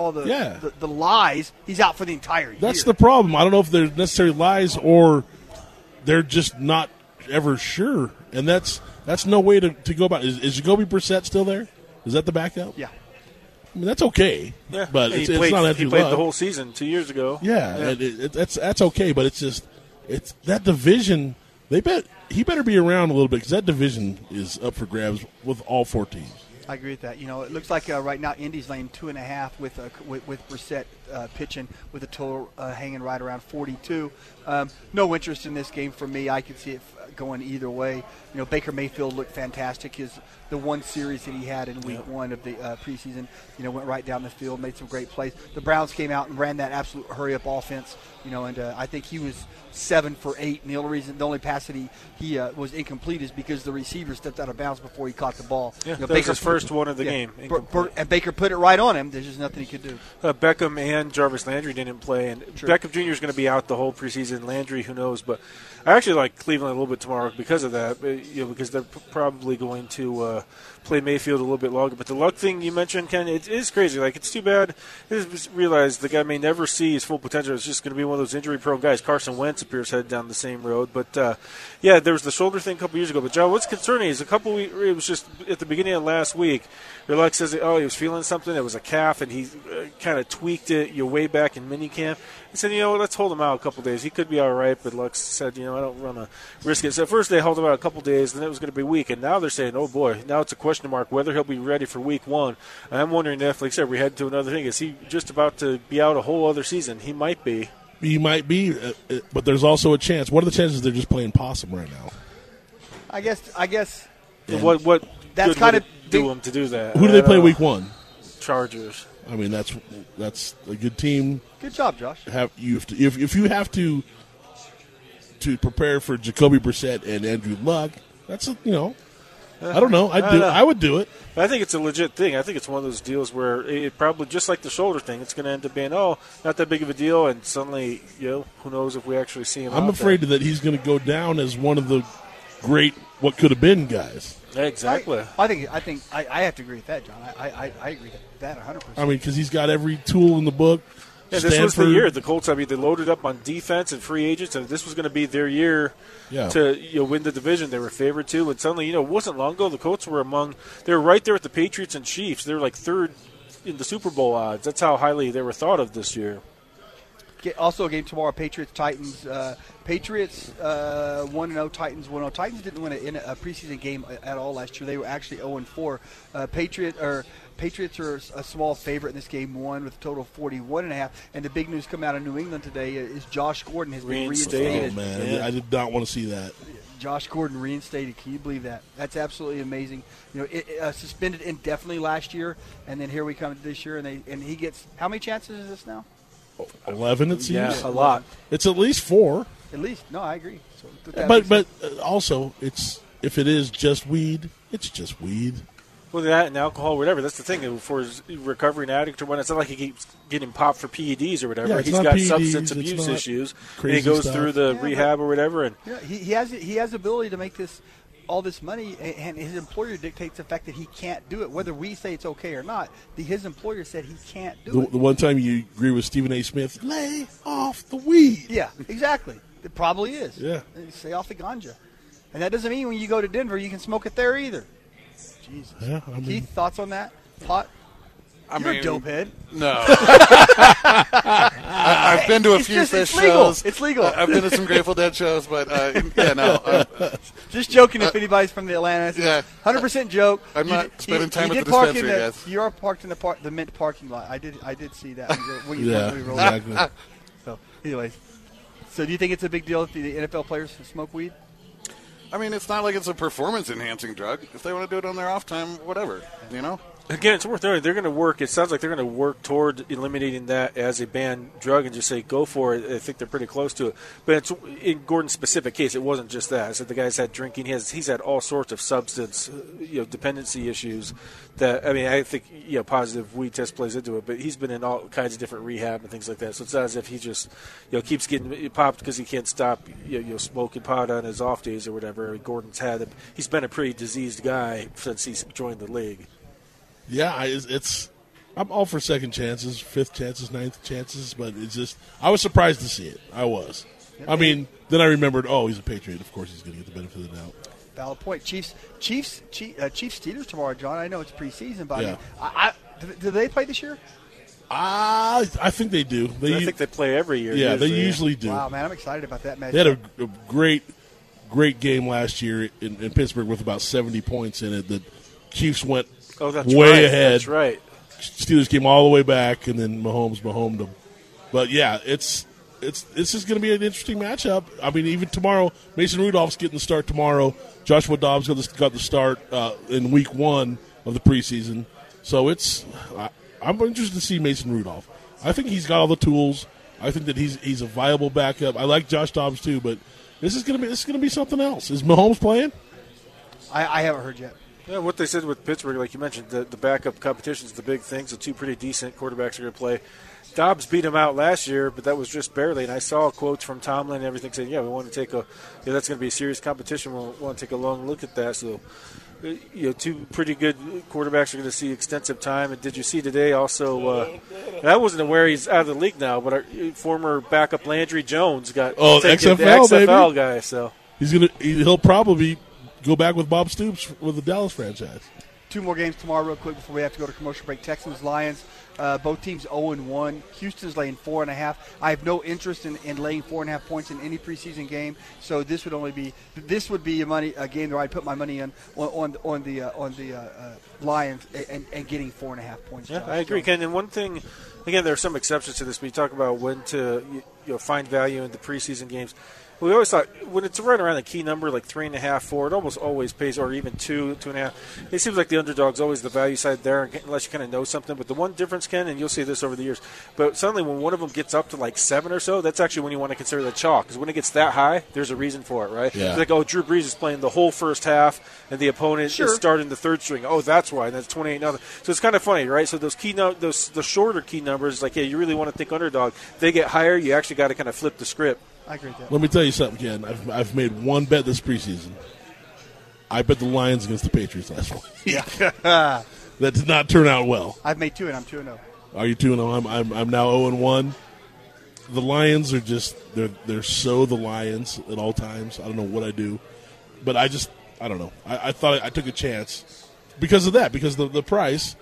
the lies, he's out for the entire year. That's the problem. I don't know if they're necessarily lies or they're just not ever sure, and that's no way to go about it. Is Jacoby Brissett still there? Is that the backup? Yeah. I mean, that's okay. Yeah, but it's not Andrew He played Luck. the whole season 2 years ago. Yeah. That's okay, but it's that division. He better be around a little bit because that division is up for grabs with all 4 teams. I agree with that. It looks like right now Indy's laying 2.5 with Brissett pitching with a total hanging right around 42. No interest in this game for me. I could see it going either way. Baker Mayfield looked fantastic. The one series that he had in week 1 of the preseason, went right down the field, made some great plays. The Browns came out and ran that absolute hurry-up offense, and I think he was 7 for 8. And the only pass that he was incomplete is because the receiver stepped out of bounds before he caught the ball. Yeah, that was his first one of the game. And Baker put it right on him. There's just nothing he could do. Beckham and Jarvis Landry didn't play, and Beckham Jr. is going to be out the whole preseason. Landry, who knows? But I actually like Cleveland a little bit tomorrow because of that. Because they're probably going to play Mayfield a little bit longer. But the Luck thing you mentioned, Ken, it is crazy. Like, it's too bad. I just realized the guy may never see his full potential. It's just going to be one of those injury-prone guys. Carson Wentz appears headed down the same road. But, there was the shoulder thing a couple years ago. But, John, what's concerning is it was just at the beginning of last week, your Luck says, he was feeling something. It was a calf, and he kind of tweaked it way back in minicamp. He said, let's hold him out a couple days. He could be all right, but Luck said, I don't want to risk it. So at first they held him out a couple days, then it was going to be a week, and now they're saying, oh boy, now it's a question mark whether he'll be ready for week 1. And I'm wondering if, like I said, we head to another thing. Is he just about to be out a whole other season? He might be. He might be, but there's also a chance. What are the chances they're just playing possum right now? I guess. What that's kind of do them to do that? Who do they play week 1? Chargers. I mean, that's a good team. Good job, Josh. If you have to prepare for Jacoby Brissett and Andrew Luck, that's I don't know. I would do it. I think it's a legit thing. I think it's one of those deals where it probably, just like the shoulder thing, it's going to end up being, not that big of a deal, and suddenly, who knows if we actually see him. I'm afraid that he's going to go down as one of the great what could have been guys. Exactly. I think I have to agree with that, John. I agree with that 100%. I mean, because he's got every tool in the book. Yeah, this was the year. The Colts, they loaded up on defense and free agents, and this was going to be their year to win the division. They were favored to, and suddenly, it wasn't long ago, the Colts were they were right there with the Patriots and Chiefs. They were like third in the Super Bowl odds. That's how highly they were thought of this year. Also a game tomorrow, Patriots-Titans. Patriots 1-0, Titans 1-0. Titans didn't win a preseason game at all last year. They were actually 0-4. Patriots are a small favorite in this game, won with a total of 41.5. And the big news coming out of New England today is Josh Gordon has been reinstated. Oh, man. Yeah. I did not want to see that. Josh Gordon reinstated. Can you believe that? That's absolutely amazing. Suspended indefinitely last year, and then here we come this year, and he gets – how many chances is this now? 11, it seems. Yeah, a lot. It's at least 4. At least. No, I agree. So, but also, if it is just weed, it's just weed. Well, that and alcohol, whatever. That's the thing. For his recovering addict or whatever, it's not like he keeps getting popped for PEDs or whatever. Yeah, he's got PEDs, substance abuse issues, and he goes stuff. through the rehab or whatever. And he has the ability to make all this money, and his employer dictates the fact that he can't do it. Whether we say it's okay or not, his employer said he can't do it. The one time you agree with Stephen A. Smith, lay off the weed. Yeah, exactly. It probably is. Yeah. Stay off the ganja. And that doesn't mean when you go to Denver you can smoke it there either. Jesus. Yeah, Keith, thoughts on that? Pot? You're a dopehead. No. I've been to a few Phish shows. It's legal. I've been to some Grateful Dead shows, but no. Just joking if anybody's from the Atlanta. Yeah. 100% joke. I'm not spending time at the dispensary, guys. You are parked in the Mint parking lot. I did see that. When we rolled exactly. So, anyways. So do you think it's a big deal if the NFL players smoke weed? I mean, it's not like it's a performance-enhancing drug. If they want to do it on their off time, whatever, Again, it's worth noting they're going to work. It sounds like they're going to work toward eliminating that as a banned drug and just say go for it. I think they're pretty close to it. But it's, in Gordon's specific case, it wasn't just that. I said the guy's had drinking. He's had all sorts of substance, dependency issues. That I think positive weed test plays into it. But he's been in all kinds of different rehab and things like that. So it's not as if he just keeps getting popped because he can't stop smoking pot on his off days or whatever. Gordon's he's been a pretty diseased guy since he's joined the league. Yeah, I'm all for second chances, fifth chances, ninth chances, but it's just I was surprised to see it. I was. I mean, then I remembered, he's a Patriot. Of course he's going to get the benefit of the doubt. Valid point. Chiefs Steelers tomorrow, John. I know it's preseason, but yeah. Do they play this year? I think they do. I think they play every year. Yeah, they usually do. Wow, man, I'm excited about that match. They had a great game last year in Pittsburgh with about 70 points in it. The Chiefs went way ahead. That's right. Steelers came all the way back, and then Mahomes them. But yeah, it's just going to be an interesting matchup. I mean, even tomorrow, Mason Rudolph's getting the start tomorrow. Joshua Dobbs got the start in week 1 of the preseason. So I'm interested to see Mason Rudolph. I think he's got all the tools. I think that he's a viable backup. I like Josh Dobbs too, but this is going to be something else. Is Mahomes playing? I haven't heard yet. Yeah, what they said with Pittsburgh, like you mentioned, the backup competition is the big thing, so 2 pretty decent quarterbacks are going to play. Dobbs beat him out last year, but that was just barely, and I saw quotes from Tomlin and everything saying, we want to take that's going to be a serious competition. We'll want to take a long look at that. So, 2 pretty good quarterbacks are going to see extensive time. And did you see today also, and I wasn't aware he's out of the league now, but our former backup Landry Jones got taken, XFL, the XFL baby. guy. So he'll probably go back with Bob Stoops with the Dallas franchise. 2 more games tomorrow real quick before we have to go to commercial break. Texans, Lions, both teams 0-1. Houston's laying 4.5. I have no interest in laying 4.5 points in any preseason game, so this would be a game where I'd put my money on the Lions and getting 4.5 points. Yeah, I agree, Ken. And one thing, again, there are some exceptions to this, but you talk about when to find value in the preseason games. We always thought when it's right around the key number, like 3.5, 4, it almost always pays, or even 2, 2.5. It seems like the underdog's always the value side there, unless you kind of know something. But the one difference, Ken, and you'll see this over the years, but suddenly when one of them gets up to like 7 or so, that's actually when you want to consider the chalk. Because when it gets that high, there's a reason for it, right? Yeah. It's like, Drew Brees is playing the whole first half, and the opponent is starting the third string. Oh, that's why. And that's 28-0. So it's kind of funny, right? So those the shorter key numbers, like, you really want to think underdog. They get higher, you actually got to kind of flip the script. I agree with that. Let me tell you something, Ken. I've made one bet this preseason. I bet the Lions against the Patriots last week. Yeah. That did not turn out well. I've made 2, and I'm 2-0. Are you 2-0? I'm now 0-1. The Lions are just they're so the Lions at all times. I don't know what I do, but I don't know. I thought I took a chance because of that, because the price.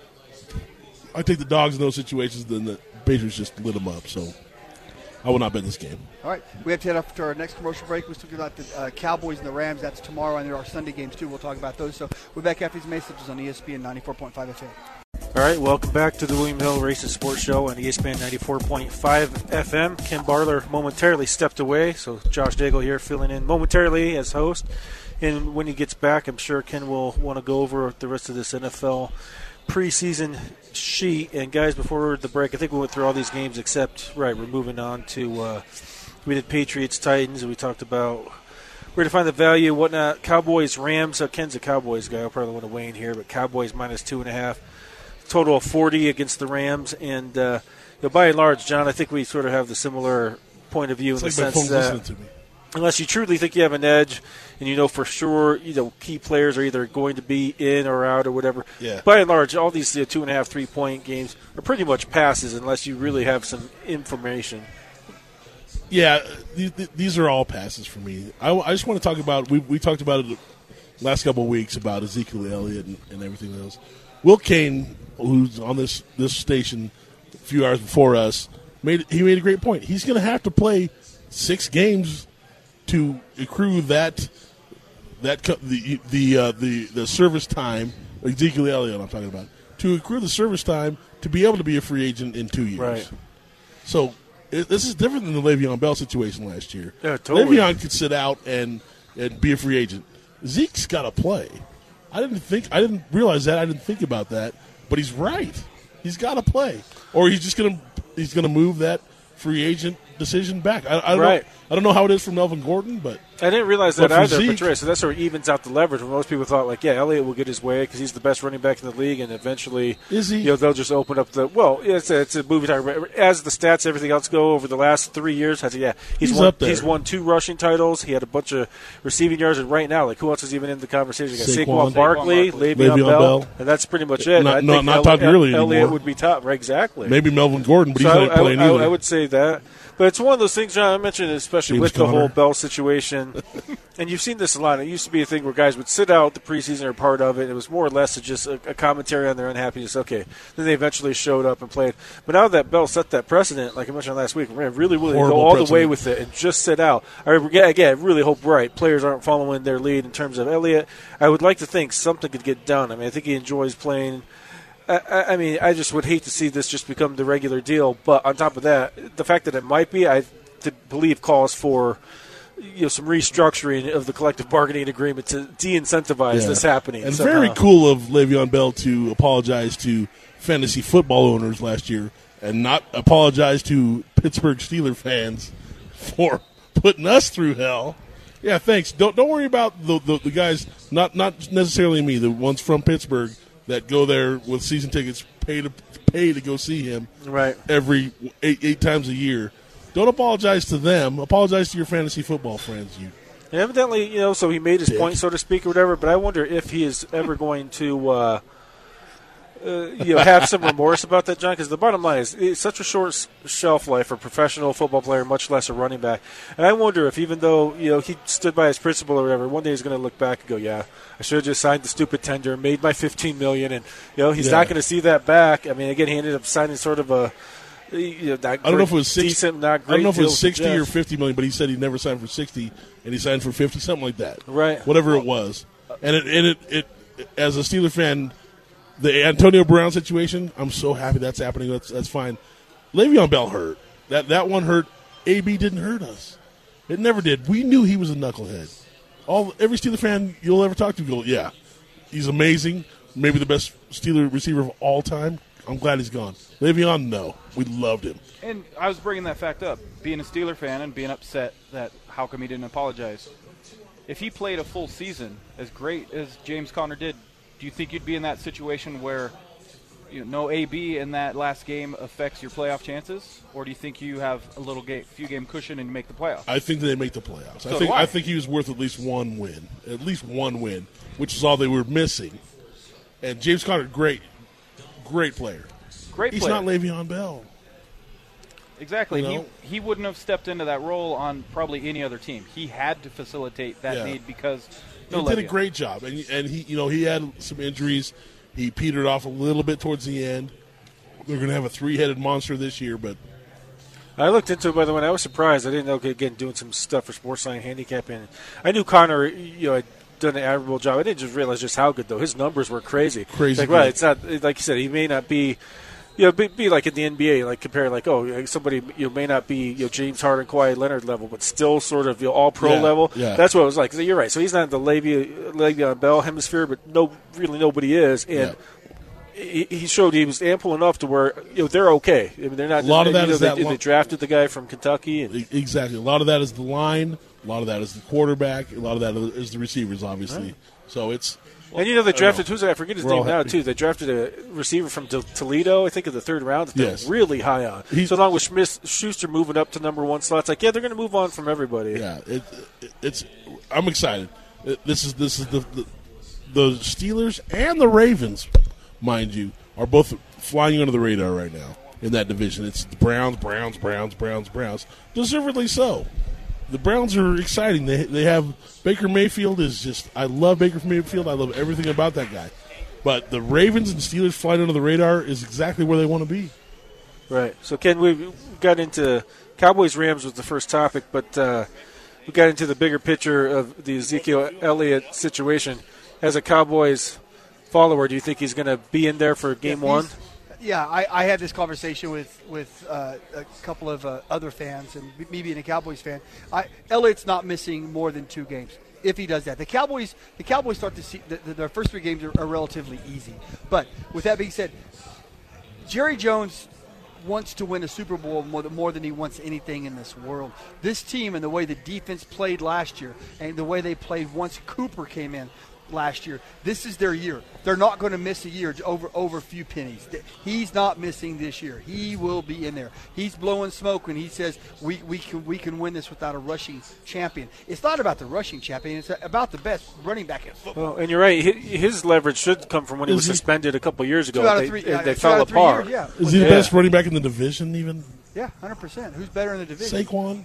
I take the dogs in those situations, then the Patriots just lit them up. So I will not bet this game. All right. We have to head up to our next commercial break. We're talking about the Cowboys and the Rams. That's tomorrow, and there are Sunday games, too. We'll talk about those. So we're back after these messages on ESPN 94.5 FM. All right, welcome back to the William Hill Racing Sports Show on ESPN 94.5 FM. Ken Barler momentarily stepped away, so Josh Daigle here filling in momentarily as host. And when he gets back, I'm sure Ken will want to go over the rest of this NFL preseason sheet. And guys, before the break, I think we went through all these games except we're moving on to we did Patriots, Titans, and we talked about where to find the value, whatnot. Cowboys, Rams. Ken's a Cowboys guy. I'll probably want to weigh in here, but Cowboys minus 2.5. Total of 40 against the Rams. And by and large, John, I think we sort of have the similar point of view in the sense that unless you truly think you have an edge and you know for sure key players are either going to be in or out or whatever, by and large, all these 2.5, 3-point games are pretty much passes unless you really have some information. Yeah, these are all passes for me. I just want to talk about, we talked about it the last couple of weeks about Ezekiel Elliott and everything else. Will Kane, who's on this station a few hours before us, made a great point. He's going to have to play 6 games to accrue the service time. Ezekiel Elliott, I'm talking about, to accrue the service time to be able to be a free agent in 2 years. Right. So this is different than the Le'Veon Bell situation last year. Yeah, totally. Le'Veon could sit out and be a free agent. Zeke's got to play. I didn't realize that. I didn't think about that. But he's right. He's got to play, or he's gonna move that free agent decision back. I don't know how it is for Melvin Gordon, but I didn't realize that either. Zeke, but so that sort of evens out the leverage. When most people thought, like, yeah, Elliott will get his way because he's the best running back in the league, and eventually, is he? They'll just open up the. Well, it's a movie time. As the stats, everything else go over the last 3 years, he's up there. He's won 2 rushing titles. He had a bunch of receiving yards, and right now, like, who else is even in the conversation? You got Saquon Barkley, Le'Veon Bell, and that's pretty much it. Not talking early anymore. Elliott would be top, right? Exactly. Maybe Melvin Gordon, but he's not playing either. I would say that. But it's one of those things, John, I mentioned, especially with the whole Bell situation. And you've seen this a lot. It used to be a thing where guys would sit out the preseason or part of it. It was more or less just a commentary on their unhappiness. Okay. Then they eventually showed up and played. But now that Bell set that precedent, like I mentioned last week, we're going to really go all the way with it and just sit out. I really hope players aren't following their lead in terms of Elliott. I would like to think something could get done. I mean, I think he enjoys playing. I mean, I just would hate to see this just become the regular deal. But on top of that, the fact that it might be, I believe, calls for some restructuring of the collective bargaining agreement to de-incentivize this happening. And very cool of Le'Veon Bell to apologize to fantasy football owners last year and not apologize to Pittsburgh Steelers fans for putting us through hell. Yeah, thanks. Don't worry about the guys, not necessarily me, the ones from Pittsburgh that go there with season tickets, pay to go see him every eight times a year. Don't apologize to them. Apologize to your fantasy football friends. And evidently, so he made his point, so to speak, or whatever. But I wonder if he is ever going to, have some remorse about that, John. Because the bottom line is, it's such a short shelf life for a professional football player, much less a running back. And I wonder if, even though he stood by his principle or whatever, one day he's going to look back and go, "Yeah, I should have just signed the stupid tender, made my $15 million," and he's not going to see that back. I mean, again, he ended up signing sort of a. I don't know if it was 60, decent, not great. I don't know if it was 60 or 50 million, but he said he never signed for 60, and he signed for 50, something like that. Right. Whatever it was. And it as a Steeler fan, the Antonio Brown situation, I'm so happy that's happening. That's fine. Le'Veon Bell hurt. That one hurt. AB didn't hurt us. It never did. We knew he was a knucklehead. Every Steeler fan you'll ever talk to will go, yeah, he's amazing. Maybe the best Steeler receiver of all time. I'm glad he's gone. Le'Veon, no. We loved him. And I was bringing that fact up, being a Steeler fan and being upset that how come he didn't apologize. If he played a full season as great as James Conner did, do you think you'd be in that situation where no AB in that last game affects your playoff chances? Or do you think you have a few game cushion and you make the playoffs? I think they make the playoffs. So I think he was worth at least one win, which is all they were missing. And James Conner, great player. He's not Le'Veon Bell. Exactly. He wouldn't have stepped into that role on probably any other team. He had to facilitate that need because he did a great job. And he had some injuries. He petered off a little bit towards the end. They're going to have a 3-headed monster this year, but I looked into it, by the way, and I was surprised. I didn't know, again, doing some stuff for Sportsline Handicapping. I knew Connor, had done an admirable job. I didn't just realize just how good, though. His numbers were crazy. Right, it's not, like you said, he may not be, be like in the NBA, like compare, somebody, may not be, James Harden, Kawhi Leonard level, but still sort of, all-pro level. Yeah. That's what it was like. So you're right. So he's not in the Le'Veon Bell hemisphere, but really nobody is. And he showed he was ample enough to where they're okay. I mean, they're not. A lot of that is they drafted the guy from Kentucky. Exactly. A lot of that is the line. A lot of that is the quarterback. A lot of that is the receivers, obviously. Right. So it's. And they drafted I forget his name now too. They drafted a receiver from Toledo, I think, in the 3rd round that they're really high on. So along with Schuster moving up to number 1 slot, it's like they're going to move on from everybody. Yeah, it's. I'm excited. This is the Steelers and the Ravens, mind you, are both flying under the radar right now in that division. It's the Browns. Deservedly so. The Browns are exciting. They have Baker Mayfield is just – I love Baker Mayfield. I love everything about that guy. But the Ravens and Steelers flying under the radar is exactly where they want to be. Right. So, Ken, we got into – Cowboys-Rams was the first topic, but we got into the bigger picture of the Ezekiel Elliott situation. As a Cowboys follower, do you think he's going to be in there for game one? Yeah, I had this conversation with a couple of other fans, and me being a Cowboys fan. Elliott's not missing more than 2 games. if he does that. The Cowboys start to see their first 3 games are relatively easy. But with that being said, Jerry Jones wants to win a Super Bowl more than he wants anything in this world. This team and the way the defense played last year and the way they played once Cooper came in last year, this is their year. They're not going to miss a year over a few pennies. He's not missing this year. He will be in there. He's blowing smoke when he says we can win this without a rushing champion. It's not about the rushing champion. It's about the best running back in football. Well, and you're right. His leverage should come from when he was suspended a couple years ago. 2 out of 3. They fell apart. Years, yeah. Is he the best running back in the division even? Yeah, 100%. Who's better in the division? Saquon?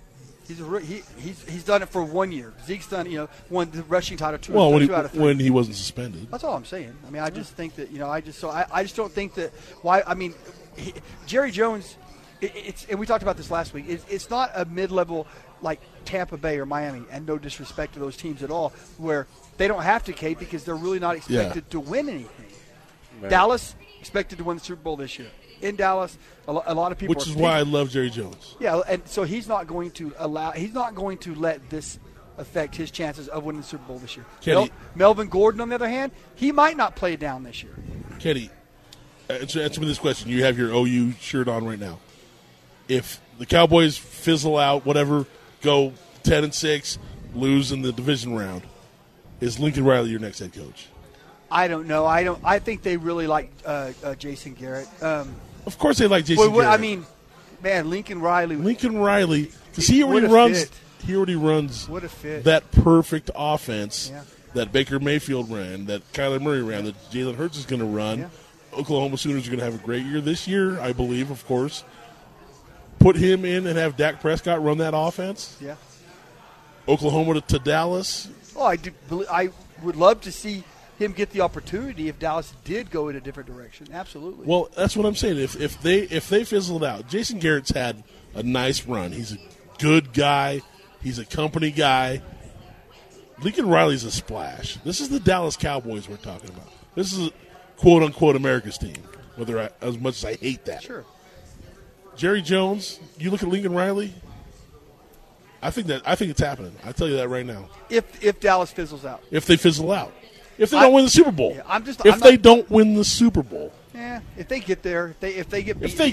He's done it for 1 year. Zeke's done, won the rushing title 2 out of 3. When he wasn't suspended. That's all I'm saying. I mean, I just think that, I just don't think that why. I mean, Jerry Jones. And we talked about this last week. It's not a mid-level like Tampa Bay or Miami, and no disrespect to those teams at all, where they don't have to, Kate, because they're really not expected to win anything. Right. Dallas expected to win the Super Bowl this year. In Dallas, a lot of people. Which is why I love Jerry Jones. Yeah, and so he's not going to let this affect his chances of winning the Super Bowl this year. Melvin Gordon, on the other hand, he might not play down this year. Kenny, answer me this question. You have your OU shirt on right now. If the Cowboys fizzle out, whatever, go 10-6, lose in the division round, is Lincoln Riley your next head coach? I don't know. I think they really like Jason Garrett. Of course they like Jason Garrett. I mean, man, Lincoln Riley, because he already runs. He already runs that perfect offense that Baker Mayfield ran, that Kyler Murray ran, that Jalen Hurts is going to run. Yeah. Oklahoma Sooners are going to have a great year this year, I believe, of course. Put him in and have Dak Prescott run that offense. Yeah. Oklahoma to Dallas. Oh, I would love to see him get the opportunity if Dallas did go in a different direction. Absolutely. Well, that's what I'm saying. If they fizzled out, Jason Garrett's had a nice run. He's a good guy. He's a company guy. Lincoln Riley's a splash. This is the Dallas Cowboys we're talking about. This is quote unquote America's team. As much as I hate that. Sure. Jerry Jones, you look at Lincoln Riley. I think it's happening. I tell you that right now. If Dallas fizzles out. If they fizzle out. If they don't win the Super Bowl. Yeah, if they don't win the Super Bowl. Yeah, if they get there, if they get beat,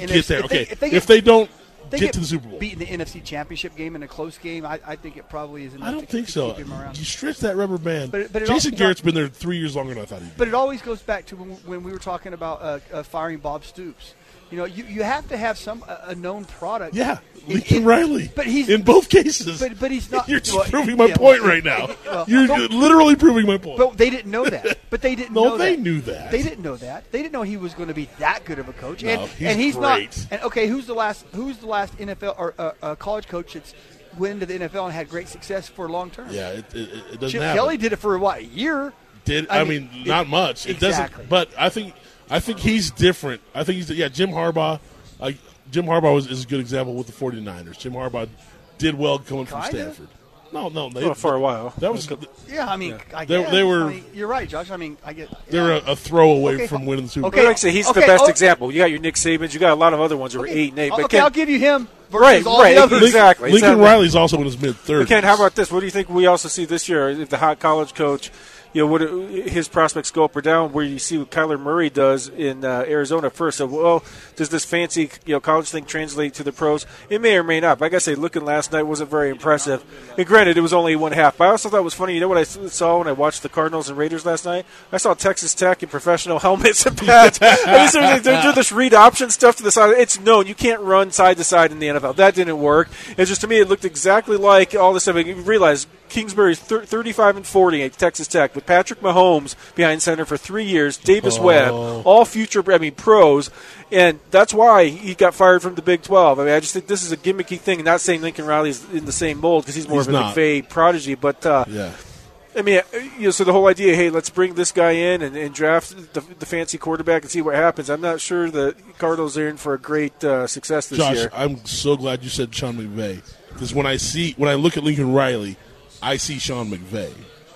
if they don't get to the Super Bowl, beat in the NFC Championship game in a close game, I think it probably is enough. I don't think so. Keep him around. You stretch that rubber band. But Jason Garrett's been there 3 years longer than I thought he'd be. But it always goes back to when we were talking about firing Bob Stoops. You have to have a known product. Yeah, Lincoln Riley. But he's in both cases. But he's not. You're just proving my point right now. You're literally proving my point. But they didn't know that. But they didn't. No, they knew that. They didn't know that. They didn't know he was going to be that good of a coach. No, he's great. Not. And okay, who's the last NFL or college coach that's went into the NFL and had great success for long term? Yeah, it doesn't Chip happen. Kelly did it for a year. I mean, not much. It exactly. doesn't. But I think he's different. I think Jim Harbaugh. Jim Harbaugh is a good example with the 49ers. Jim Harbaugh did well coming from Stanford. No, for a while. That was I mean, I guess. They were. You're right, Josh. I mean, I get. They were a throw away from winning the Super Bowl. Okay, like I say, he's the best example. You got your Nick Sabans. You got a lot of other ones that were 8-8. But I'll give you him. Right, exactly. Lincoln Riley's also in his mid-30s. Ken, how about this? What do you think we also see this year? If the hot college coach, would his prospects go up or down? Where you see what Kyler Murray does in Arizona first. So, does this fancy college thing translate to the pros? It may or may not. But like I say, looking last night wasn't very impressive. And granted, it was only one half. But I also thought it was funny. You know what I saw when I watched the Cardinals and Raiders last night? I saw Texas Tech in professional helmets and pads. They do this read option stuff to the side. It's known you can't run side to side in the NFL. That didn't work. It's just, to me, it looked exactly like all this stuff. You realize Kingsbury's 35-40 at Texas Tech with Patrick Mahomes behind center for 3 years, Davis Webb, all future pros, and that's why he got fired from the Big 12. I mean, I just think this is a gimmicky thing. Not saying Lincoln Riley's in the same mold because he's more of a McVay prodigy, but yeah. I mean, so the whole idea, hey, let's bring this guy in and draft the fancy quarterback and see what happens. I'm not sure the Cardinals are in for a great success this year. Josh, I'm so glad you said Sean McVay, because when I look at Lincoln Riley, I see Sean McVay.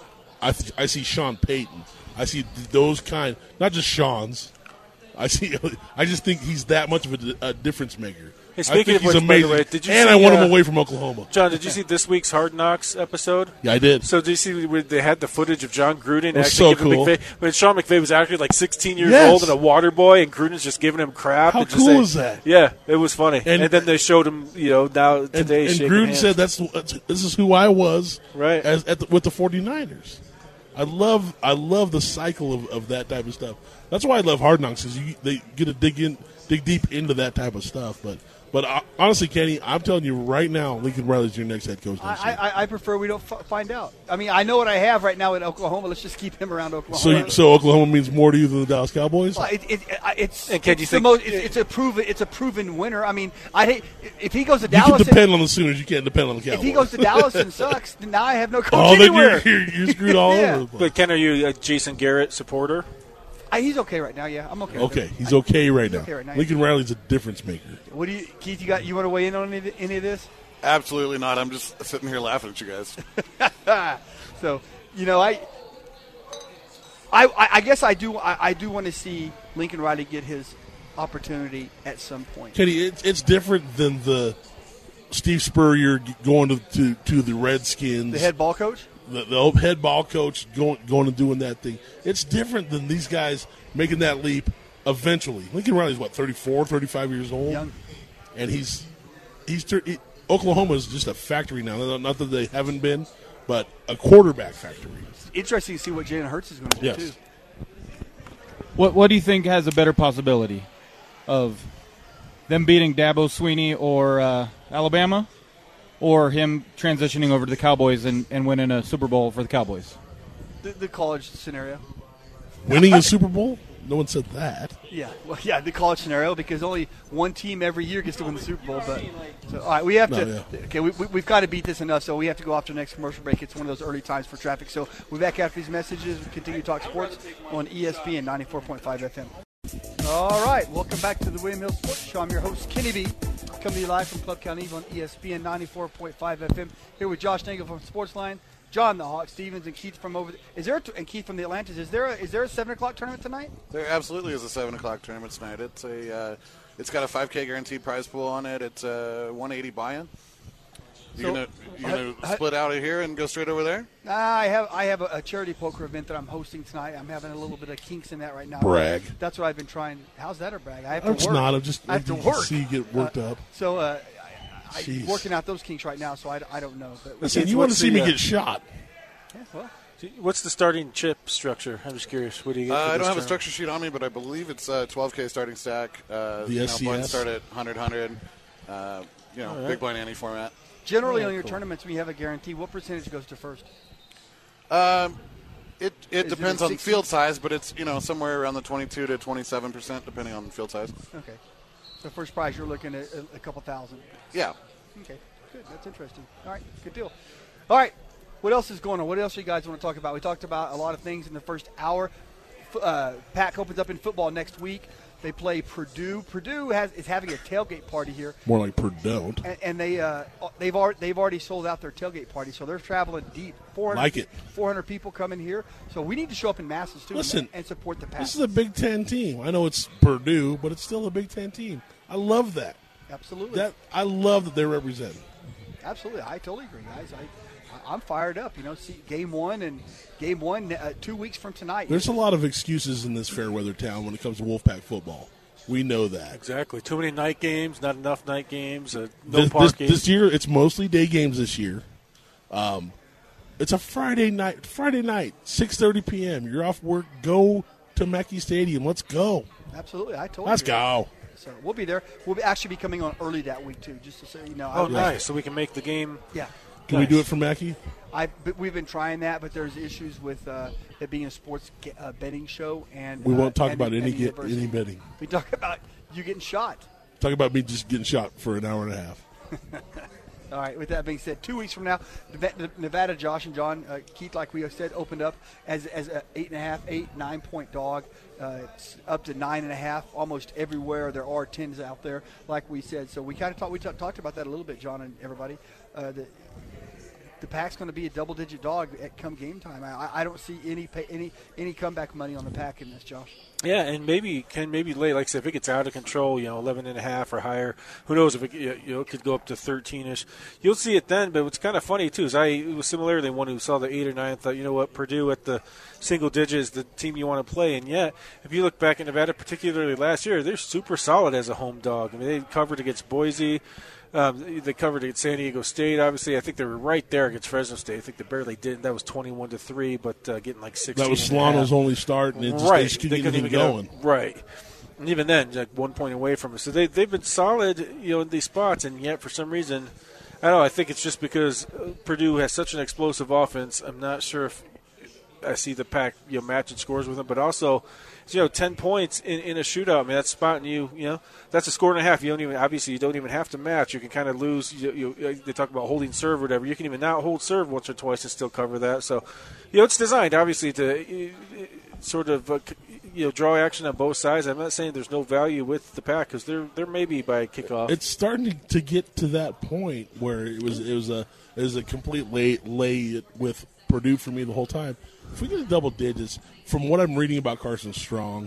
I see Sean Payton. I see those not just Sean's. I just think he's that much of a difference maker. Hey, speaking he's of which, amazing. By the way, did you and see, I want him away from Oklahoma. John, did you see this week's Hard Knocks episode? Yeah, I did. So did you see where they had the footage of John Gruden actually so giving cool. McVay, when Sean McVay was actually like 16 years Yes. old and a water boy, and Gruden's just giving him crap. How and just cool saying, is that? Yeah, it was funny. And then they showed him, now today And shaking Gruden hands. said this is who I was Right. with the 49ers. I love the cycle of that type of stuff. That's why I love Hard Knocks, is they get to dig deep into that type of stuff. But honestly, Kenny, I'm telling you right now, Lincoln Riley's your next head coach next year. I prefer we don't find out. I mean, I know what I have right now in Oklahoma. Let's just keep him around Oklahoma. So Oklahoma means more to you than the Dallas Cowboys? Well, it's And can you it's think- the most. It's a proven winner. I mean, I hate if he goes to You Dallas. can depend on the Sooners. You can't depend on the Cowboys. If he goes to Dallas and sucks, then now I have no coach then anywhere. you're screwed all Yeah. over the place. But Ken, are you a Jason Garrett supporter? He's okay right now. Yeah, I'm okay. with Okay, him. he's okay right now. okay right now. Lincoln Riley's a difference maker. What do you, Keith? You want to weigh in on any of this? Absolutely not. I'm just sitting here laughing at you guys. So I guess I do want to see Lincoln Riley get his opportunity at some point. Kenny, it's different than the Steve Spurrier going to the Redskins. The head ball coach. The old head ball coach going and doing that thing. It's different than these guys making that leap eventually. Lincoln Riley's, 34, 35 years old? Young. And Oklahoma is just a factory now. Not that they haven't been, but a quarterback factory. It's interesting to see what Jalen Hurts is going to do, Yes. too. What do you think has a better possibility of them beating Dabo Swinney or Alabama, or him transitioning over to the Cowboys and winning a Super Bowl for the Cowboys? The college scenario. Winning a Super Bowl? No one said that. Yeah, the college scenario, because only one team every year gets to win the Super Bowl. But all right, we have to. Yeah. Okay, we've got to beat this enough, so we have to go off to the next commercial break. It's one of those early times for traffic. So we'll be back after these messages. We continue to talk sports on ESPN 94.5 FM. All right, welcome back to the William Hill Sports Show. I'm your host, Kenny B. Coming to you live from Club County Eve on ESPN 94.5 FM. Here with Josh Nagel from Sportsline, John the Hawk Stevens, and Keith from and Keith from the Atlantis. Is there a 7:00 tournament tonight? There absolutely is a 7:00 tournament tonight. It's got a $5K guaranteed prize pool on it. It's a 180 buy-in. You gonna split out of here and go straight over there? I have a charity poker event that I'm hosting tonight. I'm having a little bit of kinks in that right now. Brag. That's what I've been trying. How's that a brag? I have It's to work. not. I have to work. See you get worked up. So I'm Jeez. working out those kinks right now. So I don't know. But Listen, you want to see me get shot. yeah, well, What's the starting chip structure? I'm just curious. What do you get? I don't have a structure sheet on me, but I believe it's 12K starting stack. The SCS? Blinds start at 100. Big blind ante format. generally on your tournaments, when you have a guarantee, what percentage goes to first? It it depends a on 60? field size, but it's somewhere around the 22 to 27% depending on field size. Okay. So first prize, you're looking at a couple thousand. Yeah. Okay, good. That's interesting. All right, good deal. All right, what else is going on? What else do you guys want to talk about? We talked about a lot of things in the first hour. PAC opens up in football next week. They play Purdue. Purdue is having a tailgate party here, More like Purdue. and they've already sold out their tailgate party, so they're traveling deep. 400 people coming here, so we need to show up in masses too. Listen, and support the PAC. This is a Big Ten team. I know it's Purdue, but it's still a Big Ten team. I love that. Absolutely. I love that they're represented. Absolutely, I totally agree, guys. I'm fired up. See game one 2 weeks from tonight. There's a lot of excuses in this fair weather town when it comes to Wolfpack football. We know that. Exactly. Too many night games, not enough night games, no parking. This year, it's mostly day games this year. It's a Friday night, 6:30 p.m. You're off work. Go to Mackey Stadium. Let's go. Absolutely, I totally Let's agree. go. So we'll be there. We'll actually be coming on early that week too, just to say Oh, nice. So we can make the game. Yeah. Can we do it for Mackey? But we've been trying that, but there's issues with it being a sports betting show, and We won't talk and- about and any university. betting. We talk about you getting shot. Talk about me just getting shot for an hour and a half. All right. With that being said, 2 weeks from now, Nevada, Josh and John, Keith, like we said, opened up as a 9-point dog. It's up to 9.5 almost everywhere. There are 10s out there, like we said. So we kind of talked about that a little bit, John and everybody. the Pack's going to be a double-digit dog at come game time. I don't see any comeback money on the Pack in this, Josh. Yeah, and maybe lay, like I said, if it gets out of control, 11.5 or higher, who knows if it could go up to 13-ish. You'll see it then. But what's kind of funny too is it was similarly one who saw the 8 or 9 thought, you know what, Purdue at the single digits, the team you want to play. And yet, if you look back at Nevada, particularly last year, they're super solid as a home dog. I mean, they covered against Boise. They covered against San Diego State. Obviously, I think they were right there against Fresno State. I think they barely did. That was 21-3, but getting like 16. That was Solano's only start, and they just couldn't get going. Right. And even then, like 1 point away from us. So they've been solid, in these spots, and yet for some reason, I don't know. I think it's just because Purdue has such an explosive offense. I'm not sure if I see the Pack, matching scores with them, but also, 10 points in a shootout. I mean, that's spotting you. That's a score and a half. You don't even have to match. You can kind of lose. They talk about holding serve or whatever. You can even not hold serve once or twice and still cover that. So, it's designed obviously to sort of draw action on both sides. I'm not saying there's no value with the Pack because they're maybe by kickoff. It's starting to get to that point where it was a complete lay with Purdue for me the whole time. If we get to double digits, from what I'm reading about Carson Strong,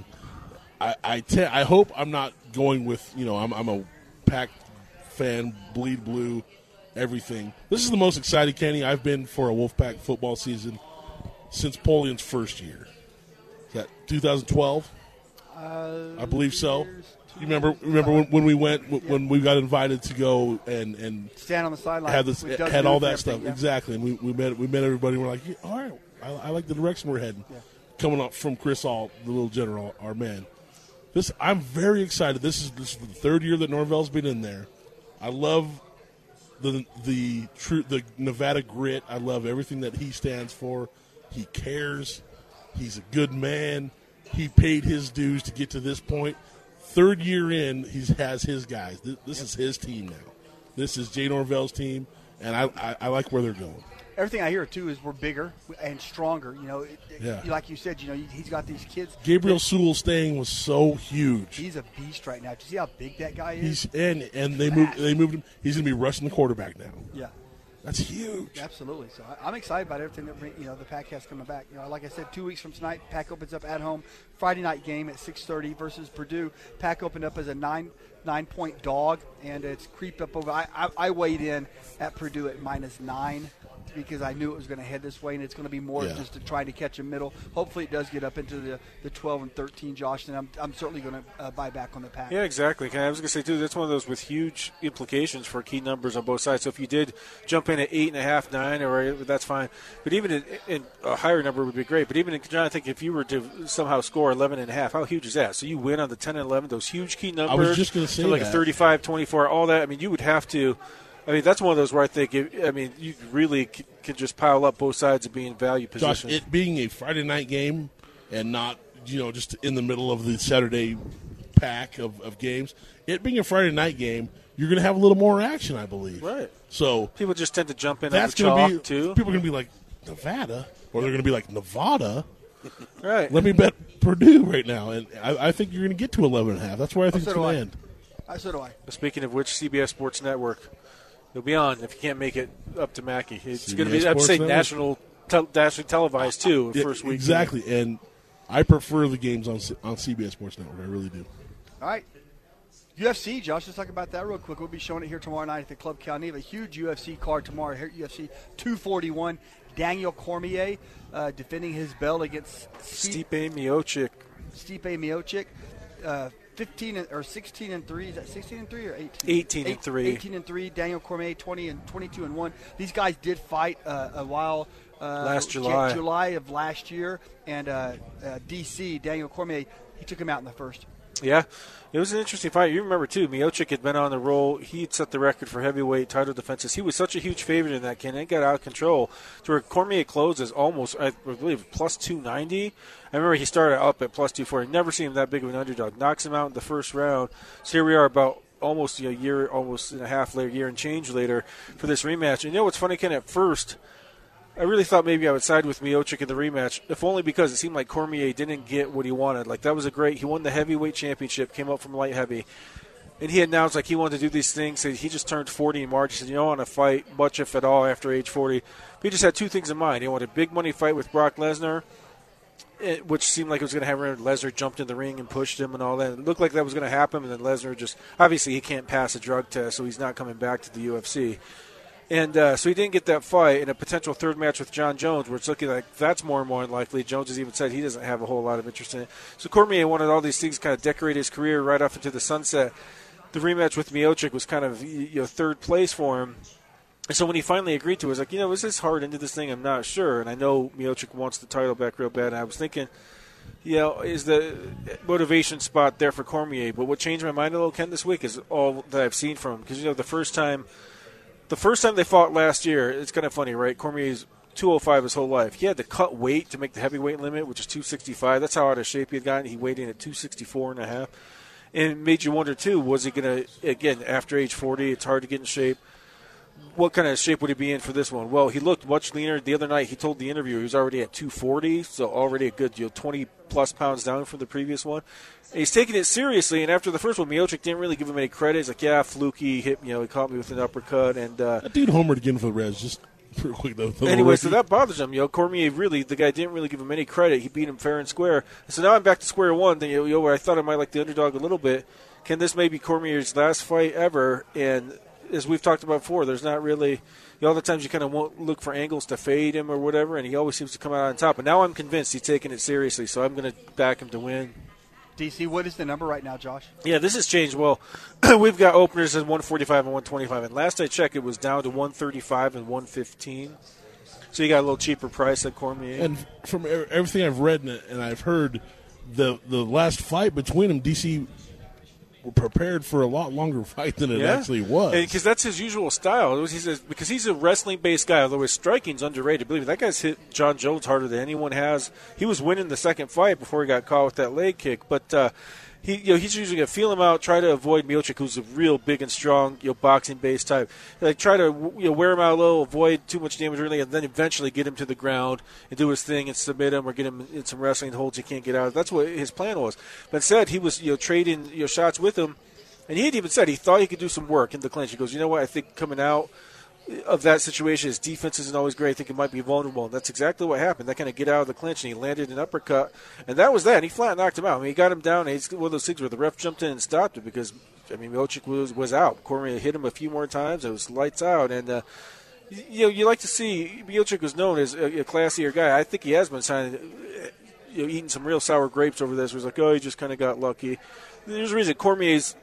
I hope I'm not going with, I'm a Pack fan, bleed blue, everything. This is the most excited, Kenny, I've been for a Wolfpack football season since Polian's first year. Is that 2012? I believe so. You remember when we went when we got invited to go and stand on the sideline, had all that stuff, exactly. And we met everybody. And we're like, all right, I like the direction we're heading. Yeah. Coming up from Chris Ault, the little general, our man. I'm very excited. This is the third year that Norvell's been in there. I love the Nevada grit. I love everything that he stands for. He cares. He's a good man. He paid his dues to get to this point. Third year in, he has his guys. This is his team now. This is Jay Norvell's team, and I like where they're going. Everything I hear, too, is we're bigger and stronger. Like you said, he's got these kids. Gabriel Sewell staying was so huge. He's a beast right now. Do you see how big that guy is? And they moved him. He's going to be rushing the quarterback now. Yeah. That's huge. Absolutely. So I'm excited about everything that the Pack has coming back. Like I said, 2 weeks from tonight, Pack opens up at home. Friday night game at 6:30 versus Purdue. Pack opened up as a 9-point dog, and it's creeped up over. I weighed in at Purdue at -9 because I knew it was going to head this way, and it's going to be more just to try to catch a middle. Hopefully it does get up into the 12 and 13, Josh, and I'm certainly going to buy back on the Pack. Yeah, exactly. I was going to say, too, that's one of those with huge implications for key numbers on both sides. So if you did jump in at 8.5, 9, or that's fine. But even in a higher number would be great. But even, John, I think if you were to somehow score 11.5, how huge is that? So you win on the 10 and 11, those huge key numbers. I was just going to say like a 35, 24, all that. I mean, you would have to – that's one of those where I think, you really could just pile up both sides of being in value position. Josh, it being a Friday night game and not, just in the middle of the Saturday pack of games, it being a Friday night game, you're going to have a little more action, I believe. Right. So people just tend to jump in on the chalk, too. People are going to be like, Nevada, or they're going to be like, Nevada. Right. Let me bet Purdue right now. And I think you're going to get to 11.5. That's where I think it's going to end. So do I. Speaking of which, CBS Sports Network. You'll be on if you can't make it up to Mackey. It's going to be, I'd say, nationally televised, too, first week. Exactly, and I prefer the games on CBS Sports Network. I really do. All right. UFC, Josh, let's talk about that real quick. We'll be showing it here tomorrow night at the Club Calneva. A huge UFC card tomorrow here at UFC 241. Daniel Cormier defending his belt against Stipe Miocic. 16-3. Is that 16-3 or 18? 18-3. 18-3. Daniel Cormier 22-1. These guys did fight a while last July. July of last year, and DC Daniel Cormier, he took him out in the first. Yeah, it was an interesting fight. You remember, too, Miocic had been on the roll. He had set the record for heavyweight title defenses. He was such a huge favorite in that, and it got out of control to where Cormier closed as almost, I believe, plus 290. I remember he started up at plus 240. Never seen him that big of an underdog. Knocks him out in the first round. So here we are about almost a year, almost and a half later, year and change later for this rematch. And what's funny, Ken, at first – I really thought maybe I would side with Miocic in the rematch, if only because it seemed like Cormier didn't get what he wanted. Like, that was he won the heavyweight championship, came up from light heavy. And he announced like he wanted to do these things. So he just turned 40 in March. He said, "You don't want to fight much, if at all, after age 40." But he just had two things in mind. He wanted a big money fight with Brock Lesnar, which seemed like it was going to happen. Lesnar jumped in the ring and pushed him and all that. It looked like that was going to happen, and then Lesnar just obviously he can't pass a drug test, so he's not coming back to the UFC. And so he didn't get that fight. And a potential third match with John Jones, where it's looking like that's more and more unlikely. Jones has even said he doesn't have a whole lot of interest in it. So Cormier wanted all these things, kind of decorate his career right off into the sunset. The rematch with Miocic was kind of third place for him. And so when he finally agreed to it, I was like, is this hard into this thing? I'm not sure. And I know Miocic wants the title back real bad. And I was thinking, is the motivation spot there for Cormier? But what changed my mind a little, Ken, this week is all that I've seen from him. Because, the first time they fought last year, it's kind of funny, right? Cormier's 205 his whole life. He had to cut weight to make the heavyweight limit, which is 265. That's how out of shape he had gotten. He weighed in at 264.5. And it made you wonder, too, was he going to, again, after age 40, it's hard to get in shape. What kind of shape would he be in for this one? Well, he looked much leaner. The other night, he told the interviewer he was already at 240, so already a good 20-plus pounds down from the previous one. And he's taking it seriously, and after the first one, Miocic didn't really give him any credit. He's like, fluky, hit, he caught me with an uppercut. And that dude homered again for the Reds, just real quick, though. Anyway, so that bothers him. Cormier really, the guy didn't really give him any credit. He beat him fair and square. So now I'm back to square one, where I thought I might like the underdog a little bit. Can this may be Cormier's last fight ever? And as we've talked about before, there's not really all the times you kind of won't look for angles to fade him or whatever, and he always seems to come out on top. But now I'm convinced he's taking it seriously, so I'm going to back him to win. DC, what is the number right now, Josh? Yeah, this has changed. Well, we've got openers at 145 and 125, and last I checked, it was down to 135 and 115. So you got a little cheaper price at Cormier. And from everything I've read and I've heard, the last fight between them, DC were prepared for a lot longer fight than it actually was. Because that's his usual style. He says, because he's a wrestling-based guy, although his striking's underrated. Believe me, that guy's hit John Jones harder than anyone has. He was winning the second fight before he got caught with that leg kick. But he's usually going to feel him out, try to avoid Miocic, who's a real big and strong, boxing-based type. Like try to wear him out a little, avoid too much damage early, and then eventually get him to the ground and do his thing and submit him or get him in some wrestling holds he can't get out of. That's what his plan was. But instead, he was trading shots with him, and he had even said he thought he could do some work in the clinch. He goes, what, I think coming out of that situation, his defense isn't always great. I think it might be vulnerable. And that's exactly what happened. That kind of get out of the clinch, and he landed an uppercut. And that was that. And he flat knocked him out. I mean, he got him down. And he's one of those things where the ref jumped in and stopped it because, Miocic was out. Cormier hit him a few more times. It was lights out. And, you like to see Miocic was known as a classier guy. I think he has been eating some real sour grapes over this. It was like, he just kind of got lucky. There's a reason Cormier's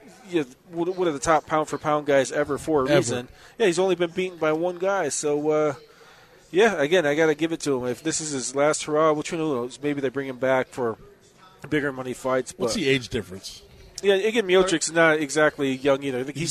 one of the top pound-for-pound guys ever for a reason. Yeah, he's only been beaten by one guy. So, again, I got to give it to him. If this is his last hurrah, which who knows, maybe they bring him back for bigger money fights. But what's the age difference? Yeah, again, Miocic's not exactly young either. I think he's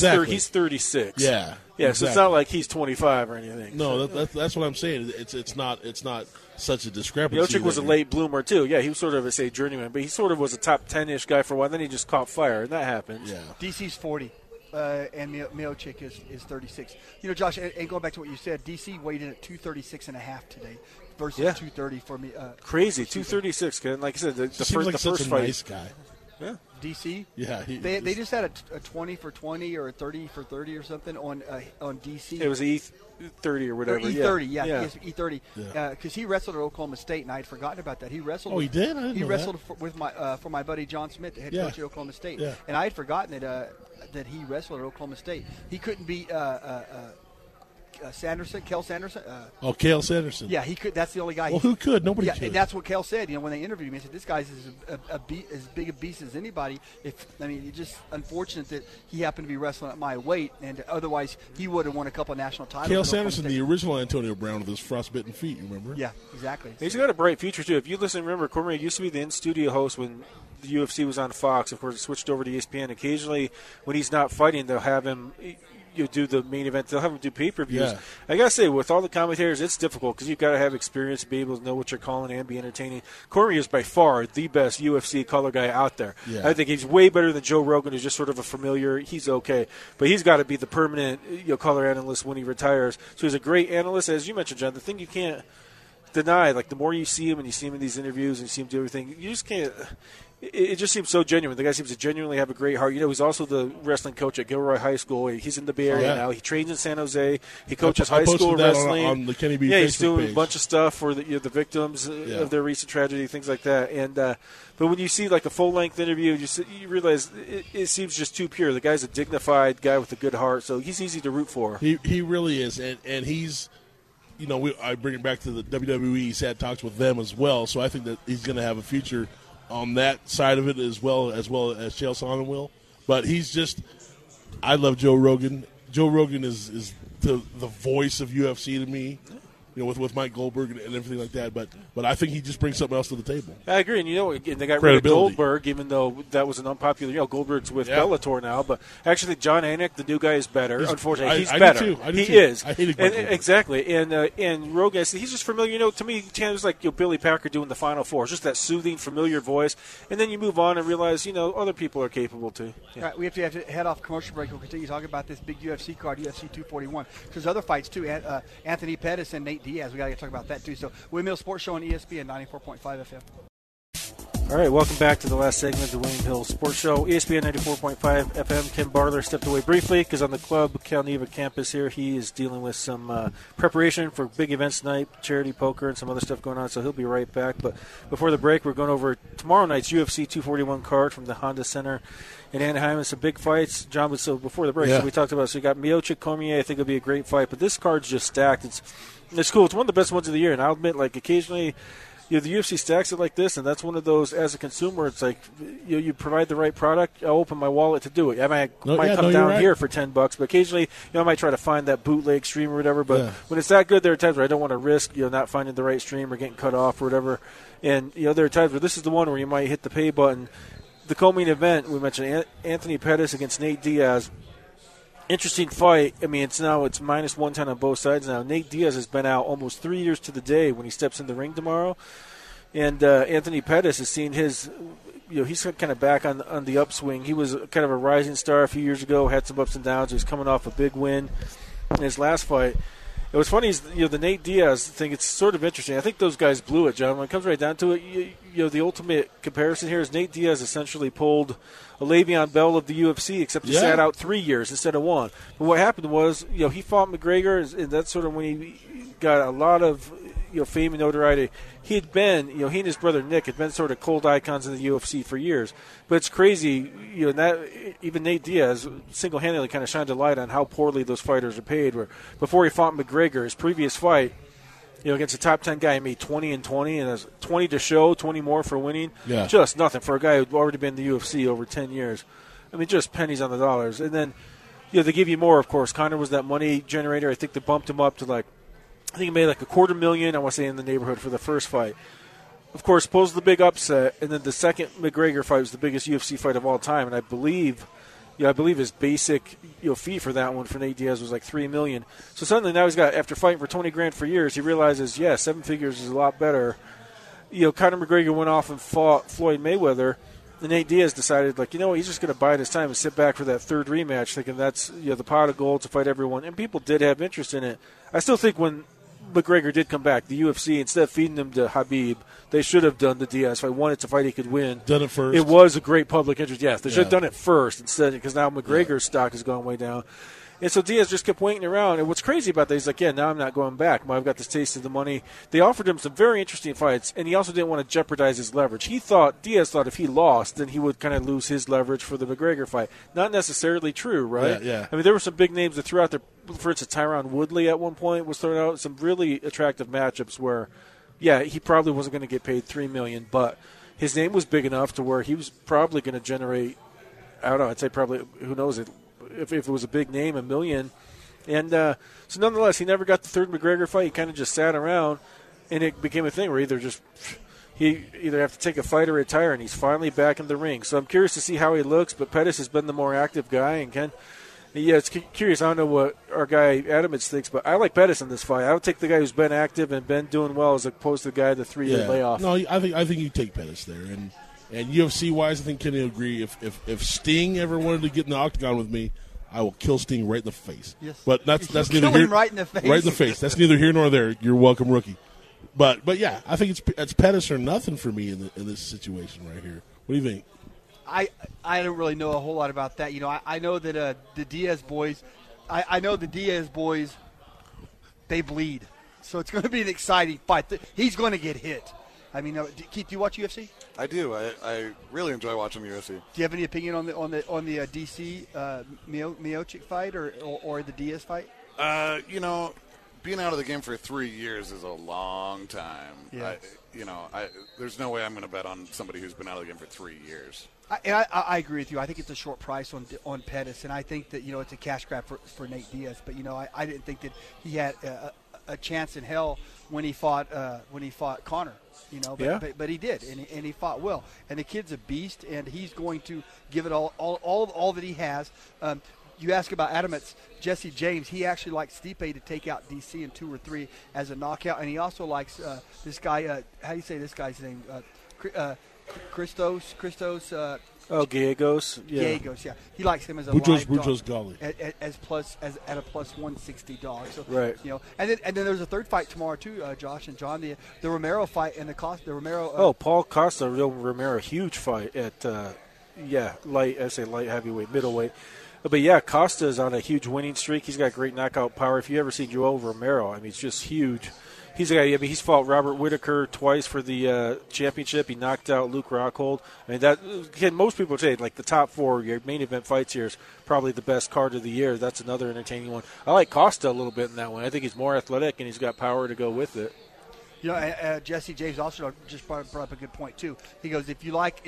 36. Yeah, exactly. So it's not like he's 25 or anything. No, that's what I'm saying. It's not such a discrepancy. Miocic was a late bloomer too. Yeah, he was sort of a journeyman, but he sort of was a top 10-ish guy for a while. Then he just caught fire, and that happens. Yeah, DC's 40. And Miocic is 36. Josh, and going back to what you said, DC weighed in at 236.5 today versus 230 for me. Crazy, 236. Like I said, the first fight. Nice guy. Yeah. DC? Yeah. They just had a 20 for 20 or a 30 for 30 or something on DC. It was E30 or whatever. Or E30, yeah. E30. Yeah. Because he wrestled at Oklahoma State, and I had forgotten about that. He wrestled. Oh, he did? I didn't know wrestled that. with for my buddy John Smith, the head coach at Oklahoma State. Yeah. And I had forgotten that he wrestled at Oklahoma State. He couldn't beat Sanderson, Kel Sanderson. Kel Sanderson. Yeah, he could. That's the only guy. Well, who could? Nobody could. And that's what Kel said. When they interviewed him, he said, "This guy's as big a beast as anybody." It's just unfortunate that he happened to be wrestling at my weight, and otherwise he would have won a couple of national titles. Kel Sanderson, the original Antonio Brown with his frostbitten feet. You remember? Yeah, exactly. He's got a bright future too. If you listen, remember Cormier used to be the in-studio host when the UFC was on Fox. Of course, it switched over to ESPN. Occasionally, when he's not fighting, they'll have him. Do the main event. They'll have them do pay-per-views. Yeah. I got to say, with all the commentators, it's difficult because you've got to have experience to be able to know what you're calling and be entertaining. Cormier is by far the best UFC color guy out there. Yeah. I think he's way better than Joe Rogan, who's just sort of a familiar. He's okay. But he's got to be the permanent color analyst when he retires. So he's a great analyst. As you mentioned, John, the thing you can't deny, like, the more you see him and you see him in these interviews and you see him do everything, you just can't – it just seems so genuine. The guy seems to genuinely have a great heart. He's also the wrestling coach at Gilroy High School. He's in the Bay Area now. He trains in San Jose. He coaches high school wrestling. On the Kenny B he's doing page. A bunch of stuff for the victims of their recent tragedy, things like that. And but when you see like a full-length interview, you realize it seems just too pure. The guy's a dignified guy with a good heart, so he's easy to root for. He really is, and he's. I bring it back to the WWE. He's had talks with them as well, so I think that he's going to have a future on that side of it as well as Chael Sonnen will. But he's just – I love Joe Rogan. Joe Rogan is the voice of UFC to me, with Mike Goldberg and everything like that. But I think he just brings something else to the table. I agree. And they got rid of Goldberg, even though that was an unpopular – Goldberg's with Bellator now. But I actually think John Anik, the new guy, is better. Unfortunately, he's better. I do too. Is. I hated Goldberg. Exactly. And Rogan, he's just familiar. To me, Tanner's like Billy Packer doing the Final Four. It's just that soothing, familiar voice. And then you move on and realize, other people are capable too. Yeah. All right, we have to head off commercial break. We'll continue talking about this big UFC card, UFC 241. There's other fights too. Anthony Pettis and Nate Diaz. We got to talk about that too. So, Windmill Sports Show on ESPN 94.5 FM. All right, welcome back to the last segment of the William Hill Sports Show. ESPN 94.5 FM. Ken Barler stepped away briefly because on the Club Cal Neva campus here, he is dealing with some preparation for big events tonight, charity poker, and some other stuff going on, so he'll be right back. But before the break, we're going over tomorrow night's UFC 241 card from the Honda Center in Anaheim. And some big fights. John, so before the break, so we talked about, so you got Miocic, Cormier, I think it'll be a great fight, but this card's just stacked. It's cool. It's one of the best ones of the year, and I'll admit, like, occasionally – the UFC stacks it like this, and that's one of those, as a consumer, it's like you provide the right product, I'll open my wallet to do it. I might come down here for $10, but occasionally I might try to find that bootleg stream or whatever, but when it's that good, there are times where I don't want to risk not finding the right stream or getting cut off or whatever. And there are times where this is the one where you might hit the pay button. The co-main event, we mentioned Anthony Pettis against Nate Diaz. Interesting fight. I mean, it's minus 110 on both sides now. Nate Diaz has been out almost 3 years to the day when he steps in the ring tomorrow. And Anthony Pettis has seen his, he's kind of back on the upswing. He was kind of a rising star a few years ago, had some ups and downs. He was coming off a big win in his last fight. It was funny, the Nate Diaz thing, it's sort of interesting. I think those guys blew it, John. When it comes right down to it, the ultimate comparison here is Nate Diaz essentially pulled a Le'Veon Bell of the UFC, except he sat out 3 years instead of 1. But what happened was, he fought McGregor, and that's sort of when he got a lot of fame and notoriety. He had been, he and his brother Nick had been sort of cold icons in the UFC for years. But it's crazy, that even Nate Diaz single-handedly kind of shined a light on how poorly those fighters are paid. Where before he fought McGregor, his previous fight, against a top 10 guy, he made 20-20, and there's 20 to show, 20 more for winning. Yeah. Just nothing for a guy who'd already been in the UFC over 10 years. I mean, just pennies on the dollars. And then, they give you more, of course. Conor was that money generator. I think they bumped him up to I think he made $250,000, I want to say, in the neighborhood for the first fight. Of course, posed the big upset, and then the second McGregor fight was the biggest UFC fight of all time, and I believe his basic fee for that one for Nate Diaz was like $3 million. So suddenly now he's got, after fighting for $20,000 for years, he realizes, 7 figures is a lot better. Conor McGregor went off and fought Floyd Mayweather, and Nate Diaz decided, he's just going to bide his time and sit back for that third rematch, thinking that's the pot of gold to fight everyone. And people did have interest in it. I still think when McGregor did come back, the UFC, instead of feeding him to Khabib, they should have done the Diaz fight. One, it's a fight he could win. Done it first. It was a great public interest. Yes, they should have done it first instead, because now McGregor's stock has gone way down. And so Diaz just kept waiting around. And what's crazy about that, he's like, now I'm not going back. I've got this taste of the money. They offered him some very interesting fights, and he also didn't want to jeopardize his leverage. Diaz thought if he lost, then he would kind of lose his leverage for the McGregor fight. Not necessarily true, right? Yeah. I mean, there were some big names that threw out there. For instance, Tyron Woodley at one point was throwing out some really attractive matchups where, he probably wasn't going to get paid $3 million, but his name was big enough to where he was probably going to generate, I don't know, I'd say probably, who knows, if it was a big name, $1 million. And so nonetheless, he never got the third McGregor fight. He kind of just sat around, and it became a thing where he either have to take a fight or retire, and he's finally back in the ring. So I'm curious to see how he looks, but Pettis has been the more active guy, and it's curious. I don't know what our guy Adamits thinks, but I like Pettis in this fight. I would take the guy who's been active and been doing well as opposed to the guy the 3-year layoff. No, I think you take Pettis there, and UFC wise, I think Kenny will agree. If Sting ever wanted to get in the octagon with me, I will kill Sting right in the face. Yes. But that's neither here. Right in the face. Right in the face. That's neither here nor there. You're welcome, rookie. But yeah, I think it's Pettis or nothing for me in this situation right here. What do you think? I don't really know a whole lot about that. I know that the Diaz boys, I know the Diaz boys, they bleed. So it's going to be an exciting fight. He's going to get hit. I mean, Keith, do you watch UFC? I do. I really enjoy watching UFC. Do you have any opinion on the DC Miocic fight or the Diaz fight? Being out of the game for 3 years is a long time. Yeah. There's no way I'm going to bet on somebody who's been out of the game for 3 years. I agree with you. I think it's a short price on Pettis, and I think that it's a cash grab for Nate Diaz. But I didn't think that he had a chance in hell when he fought Conor. But he did, and he fought well. And the kid's a beast, and he's going to give it all that he has. You ask about Adamant's Jesse James. He actually likes Stipe to take out DC in 2 or 3 as a knockout, and he also likes this guy. How do you say this guy's name? Christos. Gallegos. Yeah. Gallegos, yeah. He likes him as a Boutros Ghali at a plus 160 dog. So, right. And then there's a third fight tomorrow too, Josh and John, the Romero fight and the Romero. Paul Costa, real Romero, huge fight at light heavyweight, middleweight. But yeah, Costa's on a huge winning streak. He's got great knockout power. If you ever see Joel Romero, I mean, it's just huge. He's a guy. I mean, he's fought Robert Whittaker twice for the championship. He knocked out Luke Rockhold. I mean, most people say like the top 4 your main event fights here is probably the best card of the year. That's another entertaining one. I like Costa a little bit in that one. I think he's more athletic and he's got power to go with it. Jesse James also just brought up a good point too. He goes, if you like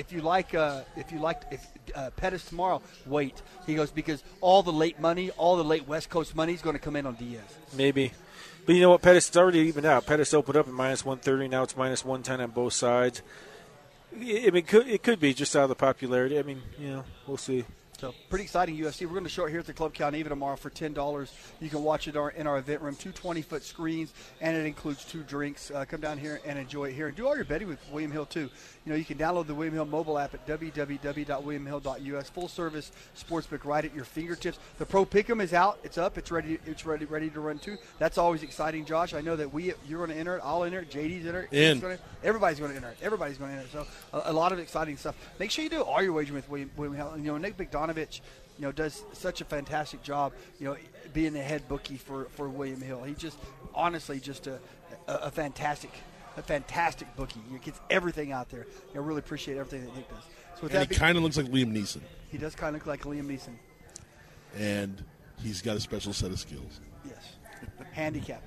Pettis tomorrow, wait. He goes, because all the late West Coast money is going to come in on Diaz. Maybe. But you know what? Pettis is already even out. Pettis opened up at minus 130. Now it's minus 110 on both sides. I mean, it could be just out of the popularity. I mean, we'll see. So pretty exciting UFC. We're going to show it here at the Club Count Even tomorrow for $10. You can watch it in our event room, 2 20-foot screens, and it includes 2 drinks. Come down here and enjoy it here. And do all your betting with William Hill, too. You can download the William Hill mobile app at www.williamhill.us. Full-service sportsbook right at your fingertips. The Pro Pick'em is out. It's up. It's ready to run, too. That's always exciting, Josh. I know that you're going to enter it. I'll enter it. JD's enter it. Everybody's going to enter it. Everybody's going to enter it. So a lot of exciting stuff. Make sure you do all your wagering with William Hill. Nick Bogdanovich, does such a fantastic job, being the head bookie for William Hill. He just, honestly, just a fantastic bookie. He gets everything out there. I really appreciate everything that Nick does. So he kind of looks like Liam Neeson. He does kind of look like Liam Neeson. And he's got a special set of skills. Yes. Handicapping.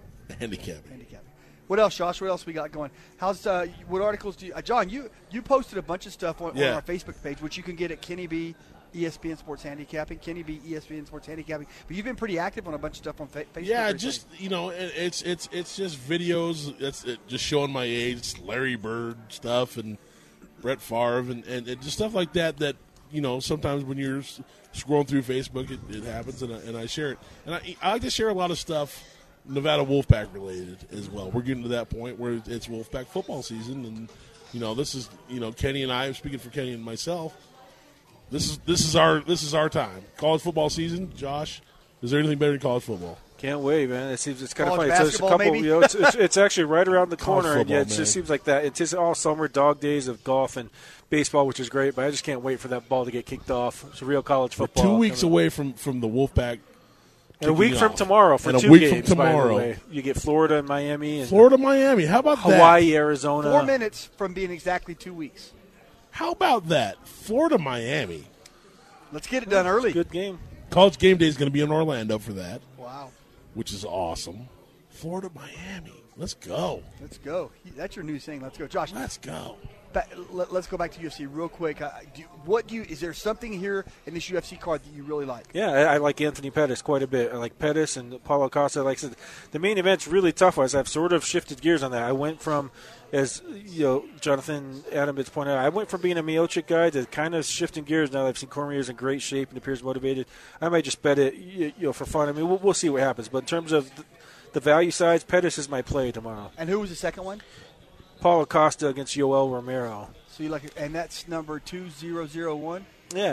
What else, Josh? What else we got going? What articles do you John, you posted a bunch of stuff on our Facebook page, which you can get at Kenny B ESPN Sports Handicapping, Kenny B ESPN Sports Handicapping. But you've been pretty active on a bunch of stuff on Facebook. Yeah, just it's just videos. That's just showing my age. It's Larry Bird stuff and Brett Favre and just stuff like that. That sometimes when you're scrolling through Facebook, it happens, and I share it. And I like to share a lot of stuff Nevada Wolfpack related as well. We're getting to that point where it's Wolfpack football season, and this is Kenny and I. Speaking for Kenny and myself. This is our time. College football season. Josh, is there anything better than college football? Can't wait, man. It's kind of funny. There's a couple, it's actually right around the corner, football, and it just seems like that. It's just all summer dog days of golf and baseball, which is great. But I just can't wait for that ball to get kicked off. It's a real college football. We're 2 weeks away from the Wolfpack. And a week from tomorrow for 2 games. By the way, you get Florida and Miami. And Miami. How about Hawaii, Arizona? 4 minutes from being exactly 2 weeks. How about that? Florida, Miami. Let's get it done early. Good game. College game day is going to be in Orlando for that. Wow. Which is awesome. Florida, Miami. Let's go. Let's go. That's your new thing. Let's go. Josh. Let's go. Let's go back to UFC real quick. Is there something here in this UFC card that you really like? Yeah, I like Anthony Pettis quite a bit. I like Pettis and Paulo Costa. Like I said, the main event's really tough. I've sort of shifted gears on that. I went from, as Jonathan Adams pointed out, I went from being a Miocic guy to kind of shifting gears now that I've seen Cormier's in great shape and appears motivated. I might just bet it, for fun. I mean, we'll see what happens. But in terms of the value sides, Pettis is my play tomorrow. And who was the second one? Paulo Costa against Yoel Romero. So you like it, and that's number 2001. Yeah.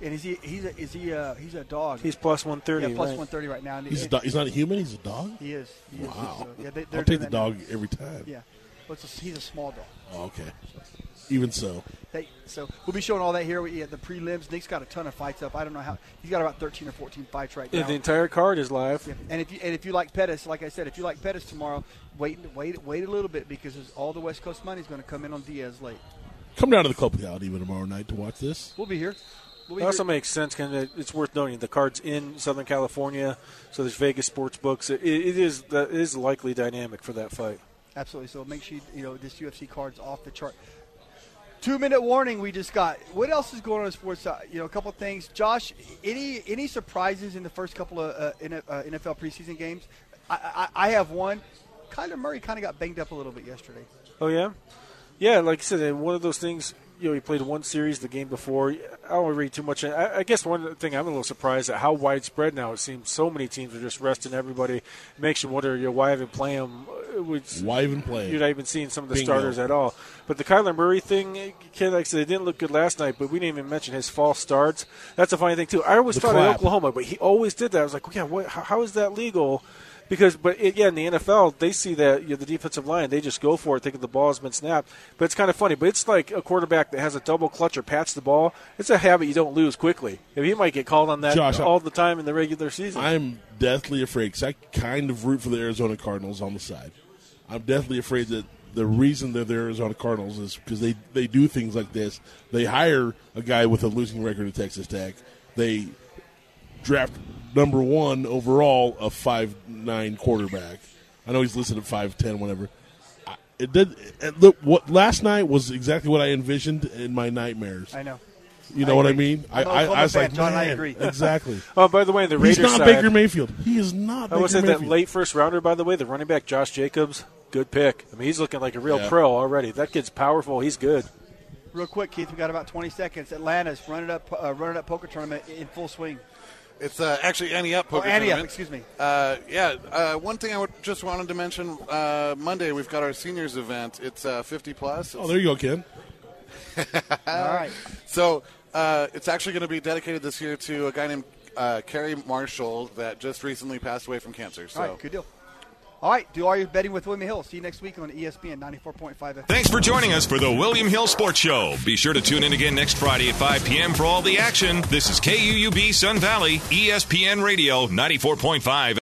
And he's a dog. He's plus 130. Yeah, plus 130 right now. He's not a human. He's a dog. He is. Wow. So, I'll take the dog every time. Yeah, but he's a small dog. Oh, okay. Even so. So we'll be showing all that here at the prelims. Nick's got a ton of fights up. I don't know how. He's got about 13 or 14 fights right now. The entire card is live. Yeah. And if you like Pettis, like I said, if you like Pettis tomorrow, wait a little bit because all the West Coast money is going to come in on Diaz late. Come down to the Club Out even tomorrow night to watch this. We'll be here. It also makes sense. It's worth noting the card's in Southern California, so there's Vegas sports books. It is likely dynamic for that fight. Absolutely. So make sure this UFC card's off the chart. 2-minute warning we just got. What else is going on in sports? A couple of things. Josh, any surprises in the first couple of NFL preseason games? I have one. Kyler Murray kind of got banged up a little bit yesterday. Oh, yeah? Yeah, like I said, one of those things, he played one series the game before. I don't want to read too much. I guess one thing I'm a little surprised at how widespread now it seems so many teams are just resting everybody. It makes you wonder, why even play them? Why even play? You're not even seeing some of the starters at all. But the Kyler Murray thing, like I said, it didn't look good last night, but we didn't even mention his false starts. That's a funny thing, too. I always thought at Oklahoma, but he always did that. I was like, yeah, how is that legal? Because, in the NFL, they see that the defensive line, they just go for it, thinking the ball has been snapped. But it's kind of funny. But it's like a quarterback that has a double clutch or pats the ball. It's a habit you don't lose quickly. He might get called on that all the time in the regular season. I'm deathly afraid because I kind of root for the Arizona Cardinals on the side. I'm deathly afraid that the reason they're the Arizona Cardinals is because they do things like this. They hire a guy with a losing record at Texas Tech. They draft number 1 overall a 5'9" quarterback. I know he's listed at 5'10", whatever. What last night was exactly what I envisioned in my nightmares. I know. You know what I mean? I was like, John, I agree. Exactly. Oh, by the way, the Raiders he's not side, Baker Mayfield. He is not Baker Mayfield. That late first rounder, by the way, the running back Josh Jacobs, good pick. He's looking like a real pro already. That kid's powerful. He's good. Real quick, Keith, we got about 20 seconds. Atlanta's Run It Up poker tournament in full swing. It's actually Ante Up poker tournament. Ante Up, excuse me. One thing I just wanted to mention, Monday we've got our seniors event. It's 50+. Oh, there you go, Ken. All right. So it's actually going to be dedicated this year to a guy named Kerry Marshall that just recently passed away from cancer. So. All right, good deal. All right, do all your betting with William Hill. See you next week on ESPN 94.5 FM. Thanks for joining us for the William Hill Sports Show. Be sure to tune in again next Friday at 5 p.m. for all the action. This is KUUB Sun Valley, ESPN Radio 94.5.